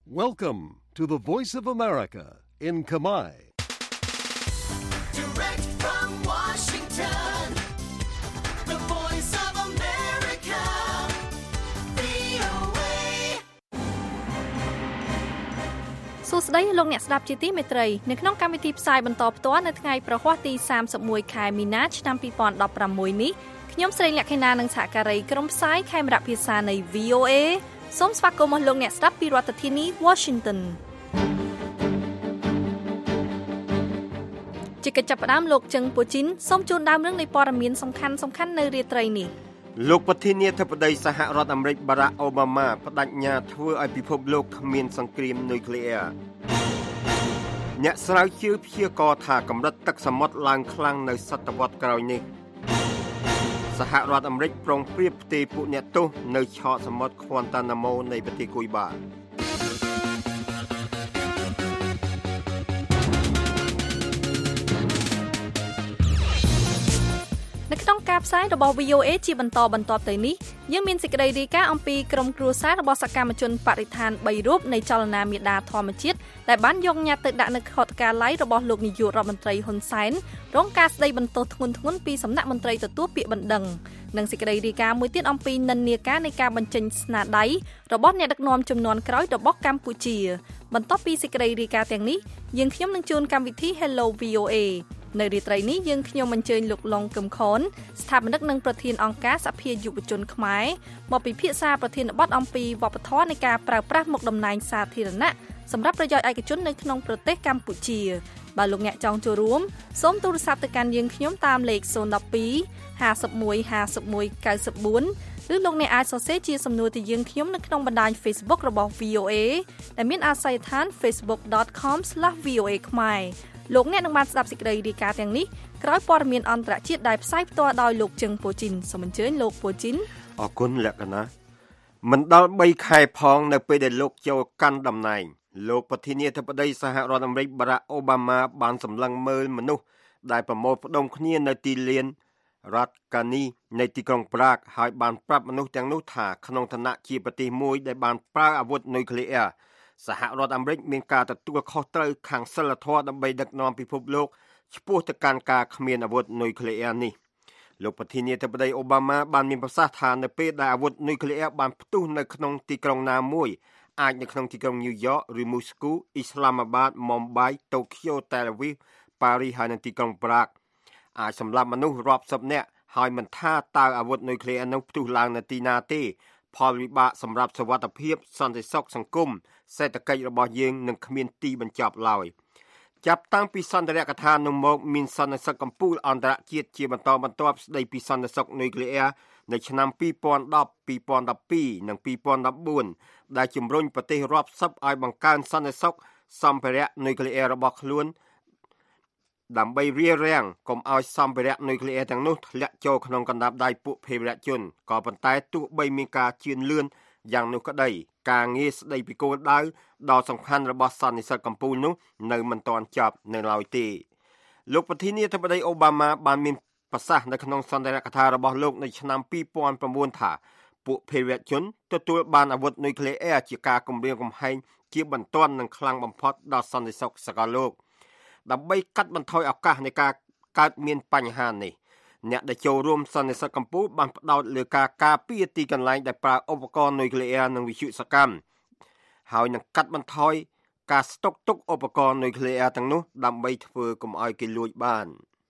Welcome to the Voice of America in Khmer. Direct from Washington, the Voice of America, VOA. សួស្តីលោកអ្នកស្ដាប់ជាទីមេត្រីនៅក្នុងកម្មវិធីផ្សាយបន្តផ្ទាល់នៅថ្ងៃប្រហ័សទី31ខែមីនាឆ្នាំ2016នេះខ្ញុំស្រីលក្ខិណានិងសហការីក្រុមផ្សាយខេមរៈភាសានៃ VOA សូមស្វាគមន៍លោកអ្នកស្ដាប់ពីរដ្ឋធានី Washington ជាកិច្ចចាប់ផ្ដើមលោកជឹងពូជីនសូមជូនដើមរឿងនៃព័ត៌មានសំខាន់នៅរាត្រីនេះលោកប្រធានាធិបតីសហរដ្ឋអាមេរិកបារ៉ាក់អូបាម៉ាបដិញ្ញាធ្វើឲ្យពិភពលោកគ្មានសង្គ្រាមនុយក្លេអ៊ែរអ្នកស្រាវជ្រាវព្យាករណ៍ថាកម្រិតទឹកសមុទ្រឡើងខ្លាំងនៅសតវត្សរ៍ក្រោយនេះសហរដ្ឋអាមេរិកប្រុងប្រៀបផ្ទេរពួកអ្នកទោសនៅឆកសមុទ្រខ្វាន់តាណាម៉ូនៃប្រទេសគូយបានៅក្នុងការផ្សាយរបស់ VOA ជាបន្តទៅនេះយើងមានសេចក្តីរាយការណ៍អំពីក្រុមគ្រួសាររបស់សកម្មជនបរិស្ថាន3រូបនៃចលនាមេដាធម្មជាតិដែលបានយកញត្តិទៅដាក់នៅខុទ្ទកាល័យរបស់លោកនាយករដ្ឋមន្ត្រីហ៊ុនសែនរងការស្តីបន្ទោសធ្ងន់ៗពីសំណាក់មន្ត្រីទទួលពាក្យបណ្ដឹងនិងសេចក្តីរាយការណ៍មួយទៀតអំពីនិន្នាការនៃការបញ្ចេញស្នាដៃរបស់អ្នកដឹកនាំជំនាន់ក្រោយរបស់កម្ពុជាបន្ទាប់ពីសេចក្តីរាយការណ៍ទាំងនេះយើងខ្ញុំនឹងជួនកម្មវិធី Hello VOAនៅរាត្រីនេះយើងខ្ញុំអញ្ជើញលោកឡុងកឹមខនស្ថាបនិកនិងប្រធានអង្គការសភាយុវជនខ្មែរមកពិភាក្សាប្រធានបទអំពីវប្បធម៌នៃការប្រើប្រាស់មុខតំណែងសាធារណៈសម្រាប់ប្រយោជន៍ឯកជននៅក្នុងប្រទេសកម្ពុជាបើលោកអ្នកចង់ចូលរួមសូមទូរស័ព្ទទៅកាន់យើងខ្ញុំតាមលេខ012 51 51 94ឬលោកអ្នកអាចសរសេរជាសំណួរទៅយើងខ្ញុំនៅក្នុងបណ្ដាញ Facebook របស់ VOA ដែលមានអាសយដ្ឋាន facebook.com/VOA ខ្មែរលោកអ្នកនឹងបានស្ដាប់សេចក្តីរាយការណ៍ទាំងនេះក្រោយព័ត៌មានអន្តរជាតិដែលផ្សាយផ្ទាល់ដោយលោកជឹងពូជីនសូមអញ្ជើញលោកពូជីនអរគុណលក្ខណៈមិនដល់3ខែផងនៅពេលដែលលោកចូលកាន់តំណែងលោកប្រធានាធិបតីសហរដ្ឋអាមេរិកបារ៉ាក់អូបាម៉ាបានសម្លឹងមើលមនុស្សដែលប្រមូលផ្ដុំគ្នានៅទីលានរដ្ឋកានីនៃទីក្រុងប្រាហ្គហើយបានប្រាប់មនុស្សទាំងនោះថាក្នុងឋានៈជាប្រទេសមួយដែលបានប្រើអាវុធនុយក្លេអ៊ែរសហរដ្ឋអាមេរិកមានការទទួលខុសត្រូវខាងសីលធម៌ដើម្បីដឹកនាំពិភពលោកឆ្ពោះទៅកាន់ការគ្មានអាវុធនុយក្លេអ៊ែរនេះលោកប្រធានាធិបតីអូបាម៉ាបានមានប្រសាសន៍ថានៅពេលដែលអាវុធនុយក្លេអ៊ែរបានផ្ទុះនៅក្នុងទីក្រុងណាមួយអាចនៅក្នុងទីក្រុងញូវយ៉កឬមូស្គូអ៊ីស្លាមាបាតមុំបៃតូក្យូតែលអាវីវប៉ារីសហើយនិងទីក្រុងប្រាហ្គអាចសម្លាប់មនុស្សរាប់សិបនាក់ហើយមិនថាតើអាវុធនុយក្លេអ៊ែរនោះផ្ទុះឡើងនៅទីណាទេផលវិបាកសម្រាប់សុវត្ថិភាពសន្តិសុខសង្គមសេដ្ឋកិច្ចរបស់យើងនឹងគ្មានទីបញ្ចប់ឡើយចាប់តាំងពីសន្ទរកថានោះមកមានសន្និសីទកម្ពុជាអន្តរជាតិជាបន្តបន្ទាប់ស្ដីពីសន្តិសុខនុយក្លេអ៊ែរនៅឆ្នាំ2010 2012និង2014ដែលជំរុញប្រទេសរាប់សិបឲ្យបង្កើនសន្តិសុខសម្ភារៈនុយក្លេអ៊ែររបស់ខ្លួនដើម្បីរារាំងកុំឲ្យសម្ភារៈនុយក្លេអ៊ែរទាំងនោះធ្លាក់ចូលក្នុងកណ្ដាប់ដៃពួកភេរវជនក៏ប៉ុន្តែទោះបីមានការជឿនលឿនយ៉ាងនោះក្តីការងារស្ដីពីគោលដៅដ៏សំខាន់របស់សន្និសីទកម្ពុជានោះនៅមិនទាន់ចប់នៅឡើយទេលោកប្រធានាធិបតីអូបាម៉ាបានមានប្រសាសន៍នៅក្នុងសន្ទរកថារបស់លោកនៅឆ្នាំ2009ថាពួកភេរវជនទទួលបានអាវុធនុយក្លេអ៊ែរជាការគំរាមកំហែងជាបន្ទាន់និងខ្លាំងបំផុតដល់សន្តិសុខសកលលោកដើម្បីកាត់បន្ថយឱកាសនៃការកើតមានបញ្ហានេះអ្នកដែលចូលរួមសន្និសីទកម្ពុជាបានផ្ដោតលើការការពារទីកន្លែងដែលប្រើឧបករណ៍នុយក្លេអ៊ែរនិងវិទ្យុសកម្មហើយនឹងកាត់បន្ថយការស្តុកទុកឧបករណ៍នុយក្លេអ៊ែរទាំងនោះដើម្បីធ្វើកុំឲ្យគេលួចបាន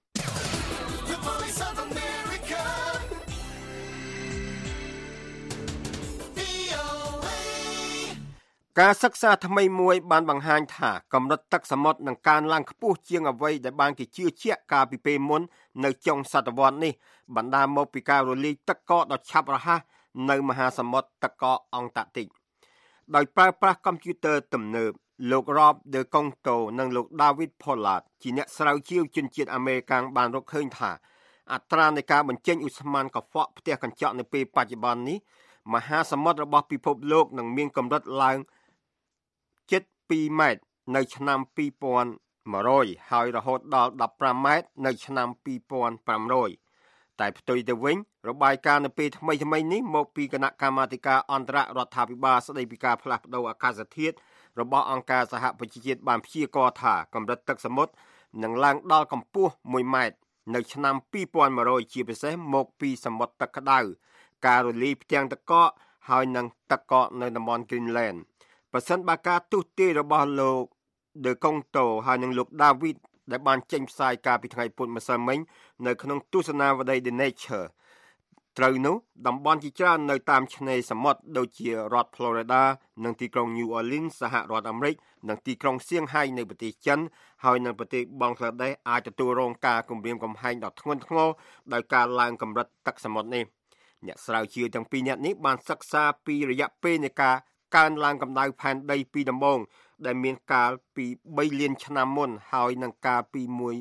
ការសិក្សាថ្មីមួយបានបង្ហាញថាកម្រិតទឹកសមុទ្រនឹងកើនឡើងខ្ពស់ជាងអ្វីដែលបានគេជឿជាក់កាលពីពេលមុននៅចុងសតវត្សរ៍នេះបណ្ដាលមកពីការរលាយទឹកកកដ៏ឆាប់រហ័សនៅមហាសមុទ្រទឹកកកអង់តាក់ទិកដោយប្រើប្រាស់កុំព្យូទ័រទំនើបលោក Rob De Conto និងលោក David Pollard ជាអ្នកស្រាវជ្រាវជនជាតិអាមេរិកបានរកឃើញថាអត្រានៃការបញ្ចេញឧស្ម័នកខ្វក់ផ្ទះកញ្ចក់នៅពេលបច្ចុប្បន្ននេះមហាសមុទ្ររបស់ពិភពលោកនឹងមានកម្រិតឡើងជិត2ម៉ែត្រនៅឆ្នាំ2100ហើយរហូតដល់15ម៉ែត្រនៅឆ្នាំ2500តែផ្ទុយទៅវិញរបាយការណ៍នៅពេលថ្មីៗនេះមកពីគណៈកម្មាធិការអន្តររដ្ឋាភិបាលស្តីពីការផ្លាស់ប្តូរអាកាសធាតុរបស់អង្គការសហប្រជាជាតិបានព្យាករណ៍ថាកម្រិតទឹកសមុទ្រនឹងឡើងដល់កម្ពស់1ម៉ែត្រនៅឆ្នាំ2100ជាពិសេសមកពីសមុទ្រទឹកក្តៅការរលាយផ្ទាំងទឹកកកហើយនឹងទឹកកកនៅតំបន់ Greenland ប្រសិនបើការទស្សន៍ទាយរបស់លោក De Conto ហើយនឹងលោក David ដែលបានចេញផ្សាយកាលពីថ្ងៃពុធម្សិលមិញនៅក្នុងទស្សនាវដ្តី The Nature ត្រូវនោះតំបន់ជាច្រើននៅតាមឆ្នេរសមុទ្រដូចជារដ្ឋ Florida និងទីក្រុង New Orleans សហរដ្ឋអាមេរិកនិងទីក្រុងសៀងហៃនៃប្រទេសចិនហើយនៅប្រទេសបង់ក្លាដេសអាចទទួលរងការគំរាមកំហែងដ៏ធ្ងន់ធ្ងរដោយការឡើងកម្រិតទឹកសមុទ្រនេះអ្នកស្រាវជ្រាវទាំងពីរនាក់នេះបានសិក្សាពីរយៈពេលនៃការកើនឡើងកម្ដៅផែនដីពីដំបូងដែលមានកាលពី3លានឆ្នាំមុនហើយនឹងកាលពី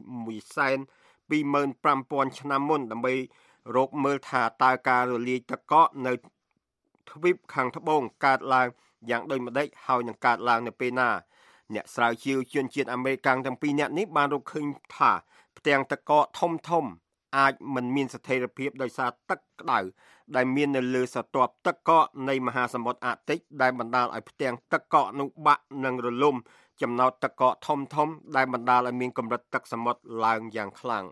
125,000 ឆ្នាំមុនដើម្បីរកមើលថាតើការរលាយទឹកកកនៅទ្វីបខាងត្បូងកើតឡើងយ៉ាងដូចម្តេចហើយនឹងកើតឡើងនៅពេលណាអ្នកស្រាវជ្រាវជនជាតិអាមេរិកទាំងពីរនាក់នេះបានរកឃើញថាផ្ទាំងទឹកកកធំអាចមិនមានស្ថិរភាពដោយសារទឹកក្តៅដែលមាននៅលើស្រទាប់ទឹកកកនៃមហាសមុទ្រអាកទិកដែលបណ្ដាលឲ្យផ្ទាំងទឹកកកនោះបាក់និងរលំចំណោទទឹកកកធំដែលបណ្ដាលឲ្យមានកម្រិតទឹកសមុទ្រឡើងយ៉ាងខ្លាំង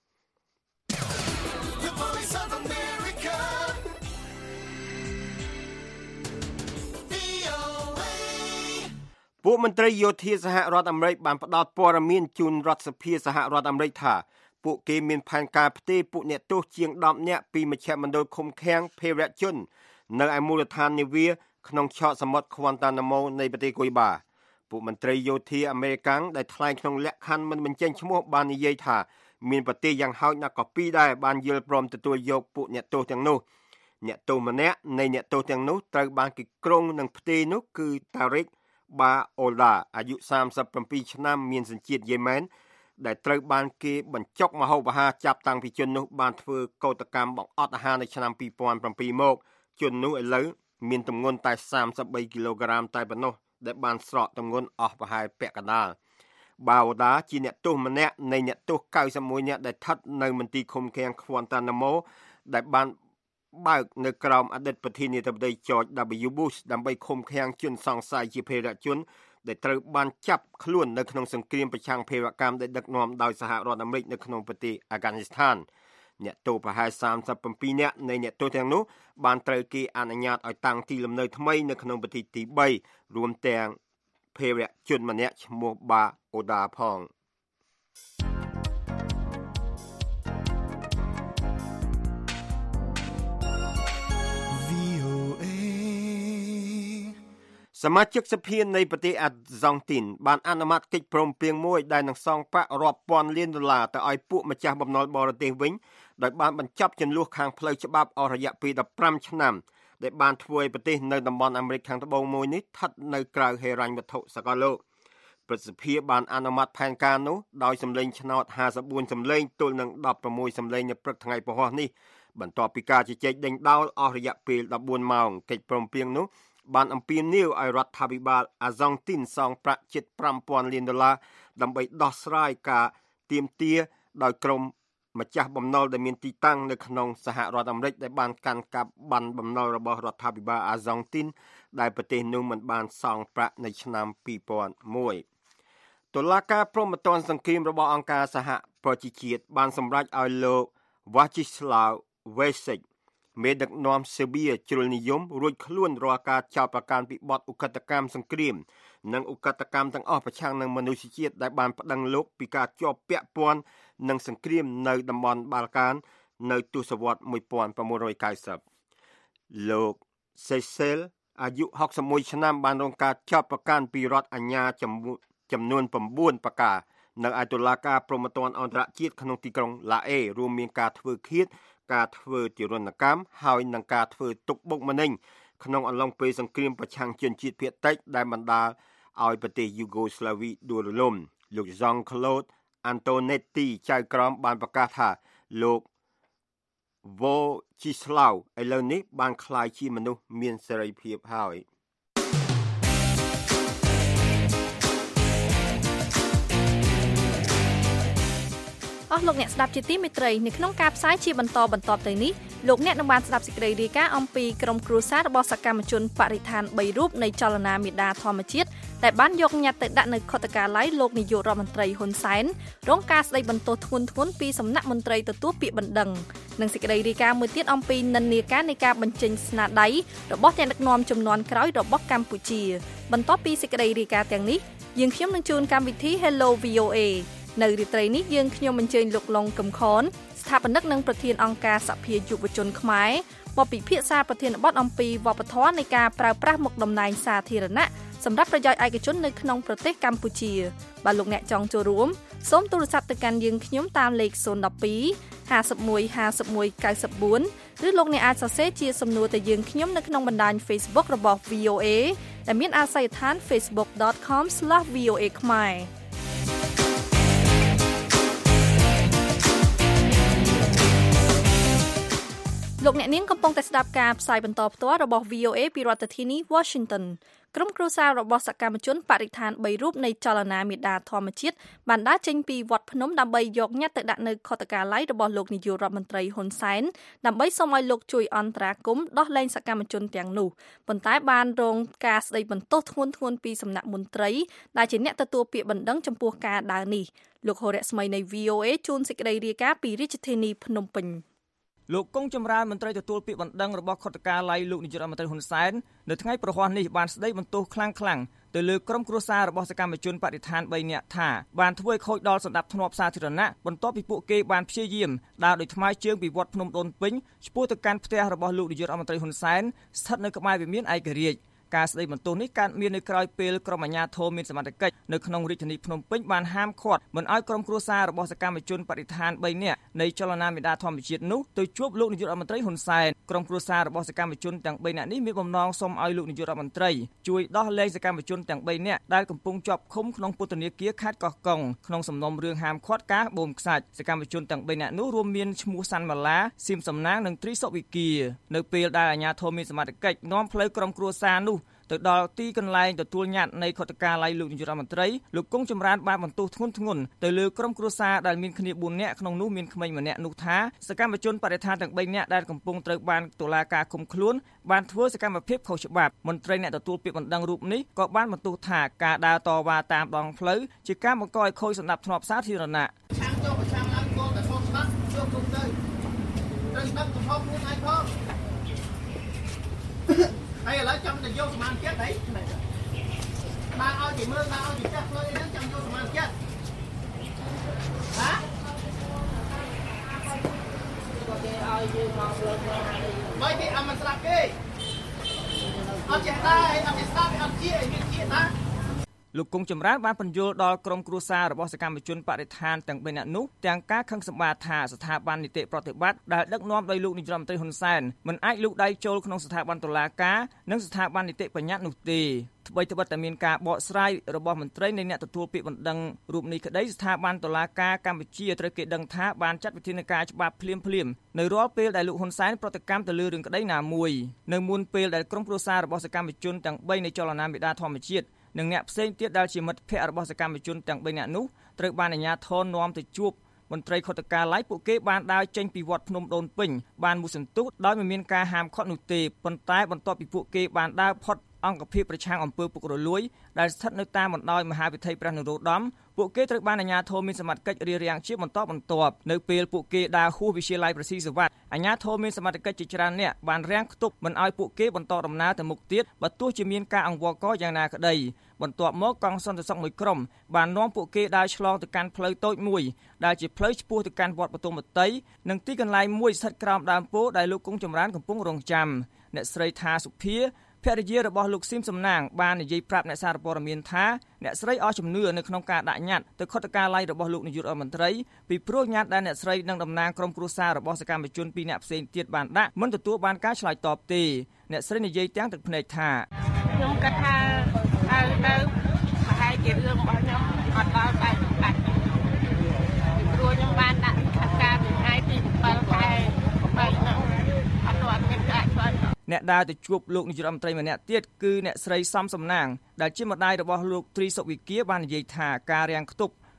ពួកមន្ត្រីយោធាសហរដ្ឋអាមេរិកបានផ្ដល់ព័ត៌មានជូនរដ្ឋសភាសហរដ្ឋអាមេរិកថាពួកគេមានផែនការផ្ទេរពួកអ្នកទោសជាង10នាក់ពីមជ្ឈមណ្ឌលឃុំឃាំងភេរវជននៅឯមូលដ្ឋាននាវាក្នុងឆកសមុទ្រ Guantanamo នៃប្រទេសកុយបាពួកមន្ត្រីយោធាអាមេរិកដែលថ្លែងក្នុងលក្ខខណ្ឌមិនបញ្ចេញឈ្មោះបាននិយាយថាមានប្រទេសយ៉ាងហោចណាស់ក៏ពីរដែរបានយល់ព្រមទទួលយកពួកអ្នកទោសទាំងនោះអ្នកទោសម្នាក់នៃអ្នកទោសទាំងនោះត្រូវបានគេគ្រងនឹងផ្ទេរនោះគឺ Tariq Ba-Ola អាយុ37ឆ្នាំមានសញ្ជាតិយេម៉ែនដែលត្រូវបានគេបញ្ចុកម្ហូបអាហារចាប់តាំងពីជននោះបានធ្វើកោតកម្មបង្អត់អាហារនៅឆ្នាំ2007មកជននោះឥឡូវមានទម្ងន់តែ33គីឡូក្រាមតែប៉ុណ្ណោះដែលបានស្រកទម្ងន់អស់ប្រហែលពាក់កណ្ដាលបាវដាជាអ្នកទោសម្នាក់នៃអ្នកទោស91នាក់ដែលស្ថិតនៅមន្ទីរឃុំឃាំង Guantanamo ដែលបានបើកនៅក្រោមអតីតប្រធានាធិបតី George W. Bush ដើម្បីឃុំឃាំងជនសង្ស័យជាភេរវជនដែលត្រូវបានចាប់ខ្លួននៅក្នុងសង្គ្រាមប្រឆាំងភេរវកម្មដែលដឹកនាំដោយសហរដ្ឋអាមេរិកនៅក្នុងប្រទេសអាហ្គានីស្ថានអ្នកទោសប្រហែល37នាក់នៃអ្នកទោសទាំងនោះបានត្រូវគេអនុញ្ញាតឲ្យតាំងទីលំនៅថ្មីនៅក្នុងប្រទេសទី3រួមទាំងភេរវជនម្នាក់ឈ្មោះបាអូដាផងសមាជិកសភានៃប្រទេសអាហ្សង់ទីនបានអនុម័តកិច្ចព្រមព្រៀងមួយដែលនឹងសងប្រាក់រាប់ពាន់លានដុល្លារទៅឲ្យពួកម្ចាស់បំណុលបរទេសវិញដោយបានបញ្ចប់ជម្លោះខាងផ្លូវច្បាប់អស់រយៈពេល15ឆ្នាំដែលបានធ្វើឲ្យប្រទេសនៅតំបន់អាមេរិកខាងត្បូងមួយនេះស្ថិតនៅក្រៅហិរញ្ញវត្ថុសកលលោកប្រសិទ្ធភាពបានអនុម័តផែនការនោះដោយសម្លេងឆ្នោត54សម្លេងទល់នឹង16សម្លេងនៅព្រឹកថ្ងៃពហុនេះបន្ទាប់ពីការជជែកដេញដោលអស់រយៈពេល14ម៉ោងកិច្ចព្រមព្រៀងនោះបានអំពាវនាវឲ្យរដ្ឋាភិបាលអាហ្សង់ទីនសងប្រាក់ជិត $5,000 លានដើម្បីដោះស្រាយការទាមទារដោយក្រុមម្ចាស់បំណុលដែលមានទីតាំងនៅក្នុងសហរដ្ឋអាមេរិកដែលបានកាន់កាប់ប័ណ្ណបំណុលរបស់រដ្ឋាភិបាលអាហ្សង់ទីនដែលប្រទេសនោះមិនបានសងប្រាក់នៅឆ្នាំ2001តុលាការព្រហ្មទណ្ឌសង្គ្រាមរបស់អង្គការសហប្រជាជាតិបានសម្រេចឲ្យលោក Václav Vácekមេដឹកនាំសេបៀជ្រុលនិយមរួចខ្លួនរាល់ការចោទប្រកាន់ពីបទឧក្រិដ្ឋកម្មសង្គ្រាមនិងឧក្រិដ្ឋកម្មទាំងអស់ប្រឆាំងនឹងមនុស្សជាតិដែលបានប្តឹងលោកពីការជាប់ពាក់ព័ន្ធនឹងសង្គ្រាមនៅតំបន់បាល់កាននៅទសវត្សរ៍1990លោក Cecil អាយុ61ឆ្នាំបានរងការចោទប្រកាន់ពីរដ្ឋអាជ្ញាចំនួន9ប្រការនៅឯតុលាការព្រហ្មទណ្ឌអន្តរជាតិក្នុងទីក្រុងឡាអេរួមមានការធ្វើឃាតការធ្វើទារុណកម្មហើយនឹងការធ្វើទុកបុកម្នេញក្នុងអំឡុងពេលសង្គ្រាមប្រឆាំងជនជាតិភាគតិចដែលបណ្ដាលឲ្យប្រទេសយូហ្គោស្លាវីដួលរលំលោក Jean-Claude Antonetti ចៅក្រមបានប្រកាសថាលោក Václav ឥឡូវនេះបានក្លាយជាមនុស្សមានសេរីភាពហើយអស់លោកអ្នកស្ដាប់ជាទីមេត្រីនៅក្នុងការផ្សាយជាបន្តទៅនេះលោកអ្នកនឹងបានស្ដាប់សេចក្តីរាយការណ៍អំពីក្រុមគ្រួសាររបស់សកម្មជនបរិស្ថាន3រូបនៃចលនាមេដាធម្មជាតិដែលបានយកញត្តិទៅដាក់នៅខុទ្ទកាល័យលោកនាយករដ្ឋមន្ត្រីហ៊ុនសែនរងការស្ដីបន្ទោសធ្ងន់ៗពីសំណាក់មន្ត្រីទទួលពាក្យបណ្ដឹងនិងសេចក្តីរាយការណ៍មួយទៀតអំពីនិន្នាការនៃការបញ្ចេញស្នាដៃរបស់អ្នកដឹកនាំជំនាន់ក្រោយរបស់កម្ពុជាបន្ទាប់ពីសេចក្តីរាយការណ៍ទាំងនេះយើងខ្ញុំនឹងជួនកម្មវិធី Hello VOA នៅរាត្រីនេះយើងខ្ញុំអញ្ជើញលោកឡុងកឹមខនស្ថាបនិកនិងប្រធានអង្គការសភាយុវជនខ្មែរមកពិភាក្សាប្រធានបទអំពីវប្បធម៌នៃការប្រើប្រាស់មុខតំណែងសាធារណៈសម្រាប់ប្រយោជន៍ឯកជននៅក្នុងប្រទេសកម្ពុជាបើលោកអ្នកចង់ចូលរួមសូមទូរស័ព្ទទៅកាន់យើងខ្ញុំតាមលេខ012 51 51 94ឬលោកអ្នកអាចសរសេរជាសំណួរទៅយើងខ្ញុំនៅក្នុងបណ្ដាញ Facebook របស់ VOA ដែលមានអាសយដ្ឋាន facebook.com/VOA ខ្មែរលោកអ្នកនាងកំពុងតែស្ដាប់ការផ្សាយបន្តផ្ទាល់របស់ VOA ពីរដ្ឋធានី Washington ក្រុមគ្រួសាររបស់សកម្មជនបរិស្ថាន3រូបនៃចលនាមេដាធម្មជាតិបានដើរចេញពីវត្តភ្នំដើម្បីយកញត្តិទៅដាក់នៅខុទ្ទកាល័យរបស់លោកនាយករដ្ឋមន្ត្រីហ៊ុនសែនដើម្បីសូមឲ្យលោកជួយអន្តរាគមន៍ដោះលែងសកម្មជនទាំងនោះប៉ុន្តែបានរងការស្ដីបន្ទោសធ្ងន់ៗពីសំណាក់មន្ត្រីដែលជាអ្នកទទួលពាក្យបណ្ដឹងចំពោះការដើរនេះលោកហូរ៉ាស្មីនៃ VOA ជួនសេចក្តីរាយការណ៍ពីរាជធានីភ្នំពេញលោកកុងចម្រើនមន្ត្រីទទួលពាក្យបណ្ដឹងរបស់ខុទ្ទកាល័យលោកនាយករដ្ឋមន្ត្រីហ៊ុនសែននៅថ្ងៃប្រហ័សនេះបានស្ដីបន្ទោសខ្លាំងៗទៅលើក្រុមគ្រួសាររបស់សកម្មជនបរិស្ថាន3នាក់ថាបានធ្វើឲ្យខូចដល់សណ្ដាប់ធ្នាប់សាធារណៈបន្ទាប់ពីពួកគេបានព្យាយាមដើរដោយថ្មើរជើងពីវត្តភ្នំដូនពេញឆ្ពោះទៅកាន់ផ្ទះរបស់លោកនាយករដ្ឋមន្ត្រីហ៊ុនសែនស្ថិតនៅក្បែរវិមានឯករាជ្យការស្ដីបន្ទោសនេះកើតមាននៅក្រៅពេលក្រុមអាជ្ញាធរមានសមត្ថកិច្ចនៅក្នុងរាជធានីភ្នំពេញបានហាមឃាត់មិនឲ្យក្រុមគ្រួសាររបស់សកម្មជនបរិស្ថាន3នាក់នៃចលនាមេដាធម្មជាតិនោះទៅជួបលោកនាយករដ្ឋមន្ត្រីហ៊ុនសែនក្រុមគ្រួសាររបស់សកម្មជនទាំង3នាក់នេះមានបំណងសូមឲ្យលោកនាយករដ្ឋមន្ត្រីជួយដោះលែងសកម្មជនទាំង3នាក់ដែលកំពុងជាប់ឃុំក្នុងពន្ធនាគារខេត្តកោះកុងក្នុងសំណុំរឿងហាមឃាត់ការបូមខ្សាច់សកម្មជនទាំង3នាក់នោះរួមមានឈ្មោះសាន់ម៉ាឡាសៀមសំណាងនិងត្រីសុវិគានៅពេលដែលអាជ្ញាធរមានសមត្ថកិច្ចនាំផ្លូវក្រុមគ្រួសារនោះទៅដល់ទីកន្លែងទទួលញត្តិនៃខុទ្ទកាល័យលោកនាយករដ្ឋមន្ត្រីលោកកុងចម្រើនបានបន្ទោសធ្ងន់ធ្ងរទៅលើក្រុមគ្រួសារដែលមានគ្នា4នាក់ក្នុងនោះមានក្មេងម្នាក់នោះថាសកម្មជនបរិស្ថានទាំង3នាក់ដែលកំពុងត្រូវបានតុលាការឃុំខ្លួនបានធ្វើសកម្មភាពខុសច្បាប់មន្ត្រីអ្នកទទួលពាក្យបណ្ដឹងរូបនេះក៏បានបន្ទោសថាការដើរតវ៉ាតាមដងផ្លូវជាការបង្កឲ្យខូចសណ្ដាប់ធ្នាប់សាធារណៈឆាំចូលប្រចាំឡើងគោលតែខុសច្បាប់យកគុំទៅត្រូវស្ដាប់កំហុសខ្លួនឯងផងហើយឥឡូវចង់ទៅយកសមានចិត្តហីបានឲ្យគេមើលបានឲ្យគេចាស់ធ្វើអីហ្នឹងចង់យកសមានចិត្តហាគេឲ្យយើងមកលើកមកគេអត់មិនស្ដាប់គេអត់ចេះដែរអត់ចេះស្ដាប់អត់ជាមានជាតាលោកកុងចម្រើនបានបញ្យល់ដល់ក្រុមគ្រួសាររបស់សកម្មជនបរិស្ថានទាំង3នាក់នោះទាំងការខឹងសម្បាថាស្ថាប័ននីតិប្រតិបត្តិដែលដឹកនាំដោយលោកនាយរដ្ឋមន្ត្រីហ៊ុនសែនមិនអាចលូកដៃចូលក្នុងស្ថាប័នតុលាការនិងស្ថាប័ននីតិបញ្ញត្តិនោះទេថ្មីត្បិតតែមានការបកស្រាយរបស់មន្ត្រីនៃអ្នកទទួលពាក្យបណ្ដឹងរូបនេះក្តីស្ថាប័នតុលាការកម្ពុជាត្រូវគេដឹងថាបានចាត់វិធានការច្បាប់ភ្លាមនៅរាល់ពេលដែលលោកហ៊ុនសែនប្រតិកម្មទៅលើរឿងក្តីណាមួយនៅមុនពេលដែលក្រុមគ្រួសាររបស់សកម្មជនទាំង3នៃចលនាមេដាធម្មជាតិនិងអ្នកផ្សេងទៀតដែលជាមិត្តភ័ក្តិរបស់សកម្មជនទាំង3នាក់នោះត្រូវបានអាជ្ញាធរនាំទៅជួបមន្ត្រីខុទ្ទកាល័យពួកគេបានដើរចេញពីវត្តភ្នំដូនពេញបានមួយសន្ទុះដោយមិនមានការហាមឃាត់នោះទេប៉ុន្តែបន្ទាប់ពីពួកគេបានដើរផុតអង្គភាពប្រឆាំងអំពើពុករលួយដែលស្ថិតនៅតាមបណ្ដោយមហាវិថីព្រះនរោត្តមពួកគេត្រូវបានអាជ្ញាធរមានសមត្ថកិច្ចរារាំងជាបន្តបន្ទាប់នៅពេលពួកគេដើរហួសវិទ្យាល័យប្រស៊ីសវត្តអាជ្ញាធរមានសមត្ថកិច្ចជាច្រើនអ្នកបានរាំងខ្ទប់មិនឲ្យពួកគេបន្តដំណើរទៅមុខទៀតបើទោះជាមានការអង្វរករយ៉ាងណាក្តីបន្ទាប់មកកងសន្តិសុខមួយក្រុមបាននាំពួកគេដើរឆ្លងទៅកាន់ផ្លូវតូចមួយដែលជាផ្លូវឆ្ពោះទៅកាន់វត្តបទុមវតីនិងទីកន្លែងមួយស្ថិតក្រោមដើមពោធិ៍ដែលលោកកុងចម្រើនកំពុងរងចាំអ្នកស្រីថាសុភាភរិយារបស់លោកស៊ីមសំណាងបាននិយាយប្រាប់អ្នកសារព័ត៌មានថាអ្នកស្រីអស់ជំនឿនៅក្នុងការដាក់ញត្តិទៅខុទ្ទកាល័យរបស់លោកនាយករដ្ឋមន្ត្រីពីព្រោះញត្តិដែលអ្នកស្រីនិងតំណាងក្រុមគ្រួសាររបស់សកម្មជន2នាក់ផ្សេងទៀតបានដាក់មិនទទួលបានការឆ្លើយតបទេអ្នកស្រីនិយាយទាំងទឹកភ្នែកថាខ្ញុំគិតថាទៅប្រហែលជារឿងរបស់ខ្ញុំអត់ដល់តែបាច់ព្រោះខ្ញុំបានដាក់ការពីថ្ងៃទី7ខែ8ហ្នឹងអត់ទាន់មានការឆ្លើយអ្នកដើរទៅជួបលោកនាយករដ្ឋមន្ត្រីម្នាក់ទៀតគឺអ្នកស្រីសំសំណាងដែលជាម្ដាយរបស់លោកត្រីសុវិគាបាននិយាយថាការរាំងខ្ទប់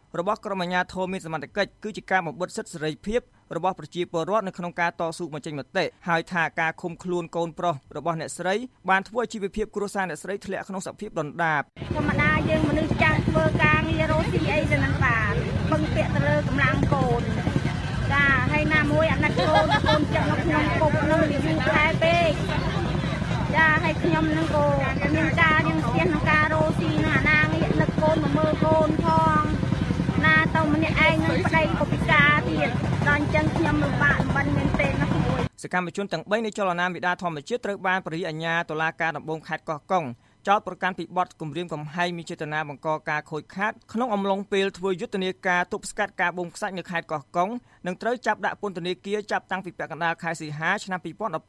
របស់ក្រុមអាជ្ញាធរមានសមត្ថកិច្ចគឺជាការបំបិទសិទ្ធិសេរីភាពរបស់ប្រជាពលរដ្ឋនៅក្នុងការតស៊ូបញ្ចេញមតិហើយថាការឃុំខ្លួនកូនប្រុសរបស់អ្នកស្រីបានធ្វើឲ្យជីវភាពគ្រួសារអ្នកស្រីធ្លាក់ក្នុងសភាពដុនដាបធម្មតាយើងមនុស្សចាស់ធ្វើការងាររកស៊ីអីទៅនឹងបានពឹងពាក់ទៅលើកម្លាំងកូនចាហើយណាមួយអាណិតកូនចឹងនៅក្នុងគុកនឹងយូរខែពេកចាហើយខ្ញុំនឹងក៏មានការយើងស្ទះក្នុងការរកស៊ីនឹងអាណាងាកនឹកកូនមកមើលកូនផងណាទៅម្នាក់ឯងនឹងប្តីក៏ពិការទៀតដល់អញ្ចឹងខ្ញុំលំបាកលំបិនមែនទេណាក្មួយសកម្មជនទាំង3នៃចលនាមេដាធម្មជាតិត្រូវបានព្រះរាជអាជ្ញាតុលាការដំបងខេត្តកោះកុងចោទប្រកាន់ពីបទគំរាមកំហែងមានចេតនាបង្កការខូចខាតក្នុងអំឡុងពេលធ្វើយុទ្ធនាការទប់ស្កាត់ការបូមខ្សាច់នៅខេត្តកោះកុងនិងត្រូវចាប់ដាក់ពន្ធនាគារចាប់តាំងពីពាក់កណ្ដាលខែសីហាឆ្នាំ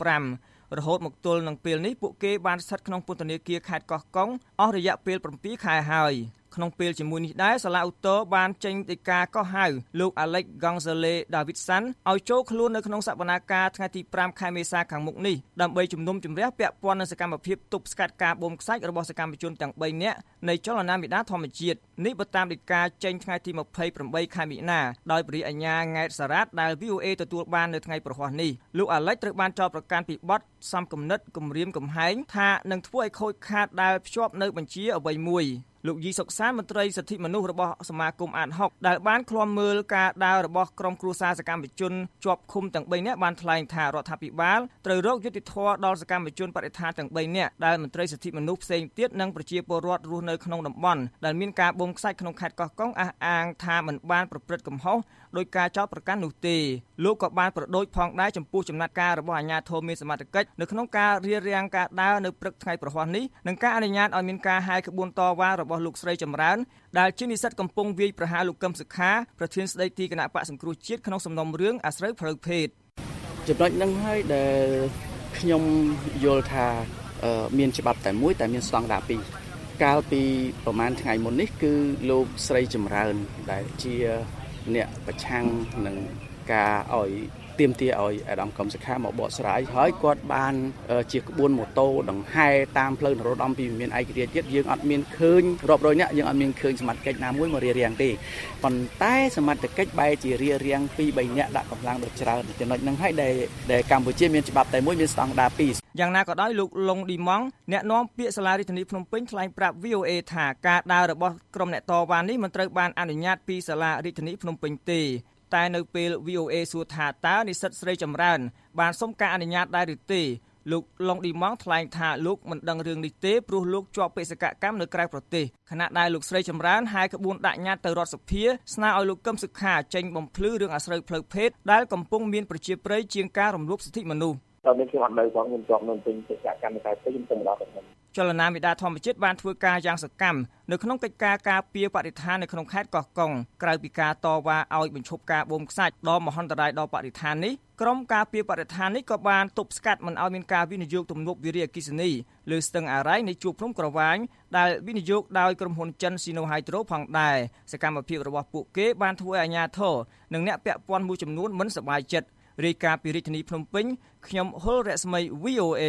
2015រហូតមកទល់នឹងពេលនេះពួកគេបានស្ថិតក្នុងពន្ធនាគារខេត្តកោះកុងអស់រយៈពេល7ខែហើយក្នុងពេលជាមួយនេះដែរសាលាឧទ្ធរបានចេញដីកាកោះហៅលោក Alex Gonzalez Davidson ឲ្យចូលខ្លួននៅក្នុងសវនាការថ្ងៃទី5ខែមេសាខាងមុខនេះដើម្បីជំនុំជម្រះពាក់ព័ន្ធនឹងសកម្មភាពទប់ស្កាត់ការបូមខ្សាច់របស់សកម្មជនទាំង3នាក់នៃចលនាមេដាធម្មជាតិនេះបើតាមដីកាចេញថ្ងៃទី28ខែមិនិនាដោយព្រះរាជអាជ្ញាង៉ែតសារ៉ាតដែល VOA ទទួលបាននៅថ្ងៃប្រហ័សនេះលោក Alex ត្រូវបានចោទប្រកាន់ពីបទសំគំនិតគំរាមកំហែងថានឹងធ្វើឲ្យខូចខាតដែលភ្ជាប់នៅបញ្ជាអ្វីមួយលោកយីសុកសានមន្ត្រីសិទ្ធិមនុស្សរបស់សមាគមអាត6ដែលបានឃ្លាំមើលការដើររបស់ក្រុមគ្រួសារសកម្មជនជាប់ឃុំទាំង3នាក់បានថ្លែងថារដ្ឋាភិបាលត្រូវរកយុត្តិធម៌ដល់សកម្មជនបដិថាទាំង3នាក់ដែលមន្ត្រីសិទ្ធិមនុស្សផ្សេងទៀតនិងប្រជាពលរដ្ឋរស់នៅក្នុងតំបន់ដែលមានការបូមខ្សាច់ក្នុងខេត្តកោះកុងអះអាងថាមិនបានប្រព្រឹត្តកំហុសដោយការចោទប្រកាន់នោះទេលោកក៏បានប្រដូចផងដែរចំពោះចំណាត់ការរបស់អាជ្ញាធរមានសមត្ថកិច្ចនៅក្នុងការរារាំងការដើរនៅព្រឹកថ្ងៃប្រហ័សនេះនិងការអនុញ្ញាតឲ្យមានការហាយក្បួនតវ៉ារបស់លោកស្រីចម្រើនដែលជានិស្សិតកំពុងវាយប្រហារលោកកឹមសុខាប្រធានស្ដីទីគណៈបក្សសង្គ្រោះជាតិក្នុងសំណុំរឿងអាស្រូវផ្លូវភេទចំណុចហ្នឹងហើយដែលខ្ញុំយល់ថាមានច្បាប់តែមួយតែមានស្តង់ដារ2កាលពីប្រហែលថ្ងៃមុននេះគឺលោកស្រីចម្រើនដែលជាអ្នកប្រឆាំងនឹងការឲ្យទាមទារឲ្យអាដាមកឹមសុខាមកបកស្រាយហើយគាត់បានជាក្បួនម៉ូតូដង្ហែតាមផ្លូវនរោត្តមពីមានឯករាជ្យទៀតយើងអត់មានឃើញរាប់រយនាក់យើងអត់មានឃើញសមត្ថកិច្ចណាមួយមករារាំងទេប៉ុន្តែសមត្ថកិច្ចបែរជារារាំង2-3នាក់ដាក់កម្លាំងដ៏ច្រើនចំណុចហ្នឹងហើយដែលកម្ពុជាមានច្បាប់តែមួយមានស្តង់ដារ2 យ៉ាងណាក៏ដោយលោកលងឌីម៉ង់អ្នកនាំពាក្យសាលារាជធានីភ្នំពេញថ្លែងប្រាប់ VOA ថាការដើររបស់ក្រុមអ្នកតវ៉ានេះមិនត្រូវបានអនុញ្ញាតពីសាលារាជធានីភ្នំពេញទេតែនៅពេល VOA សួរថាតើនិស្សិតស្រីចម្រើនបានសុំការអនុញ្ញាតដែរឬទេលោកឡុងឌីម៉ង់ថ្លែងថាលោកមិនដឹងរឿងនេះទេព្រោះលោកជាប់បេសកកម្មនៅក្រៅប្រទេសខណៈដែលលោកស្រីចម្រើនហាយក្បួនដាក់ញត្តិទៅរដ្ឋសភាស្នើឲ្យលោកកឹមសុខាចេញបំភ្លឺរឿងអាស្រូវផ្លូវភេទដែលកំពុងមានប្រជាប្រិយជាងការរំលោភសិទ្ធិមនុស្សតែមានខ្ញុំអត់នៅផងខ្ញុំជាប់នៅពេញបេសកកម្មតែខ្ញុំទៅម្ដងទៅចលនាមេដាធម្មជាតិបានធ្វើការយ៉ាងសកម្មនៅក្នុងកិច្ចការការពារបរិស្ថាននៅក្នុងខេត្តកោះកុងក្រៅពីការតវ៉ាឲ្យបញ្ឈប់ការបូមខ្សាច់ដ៏មហន្តរាយដល់បរិស្ថាននេះក្រុមការពារបរិស្ថាននេះក៏បានទប់ស្កាត់មិនឲ្យមានការវិនិយោគទំនប់វារីអគ្គិសនីលើស្ទឹងអារ៉ៃនៃជួរភ្នំក្រវាញដែលវិនិយោគដោយក្រុមហ៊ុនចិន Sino Hydro ផងដែរសកម្មភាពរបស់ពួកគេបានធ្វើឲ្យអាជ្ញាធរនិងអ្នកពាក់ព័ន្ធមួយចំនួនមិនសប្បាយចិត្តរាយការណ៍ពីរាជធានីភ្នំពេញខ្ញុំហុលរស្មី VOA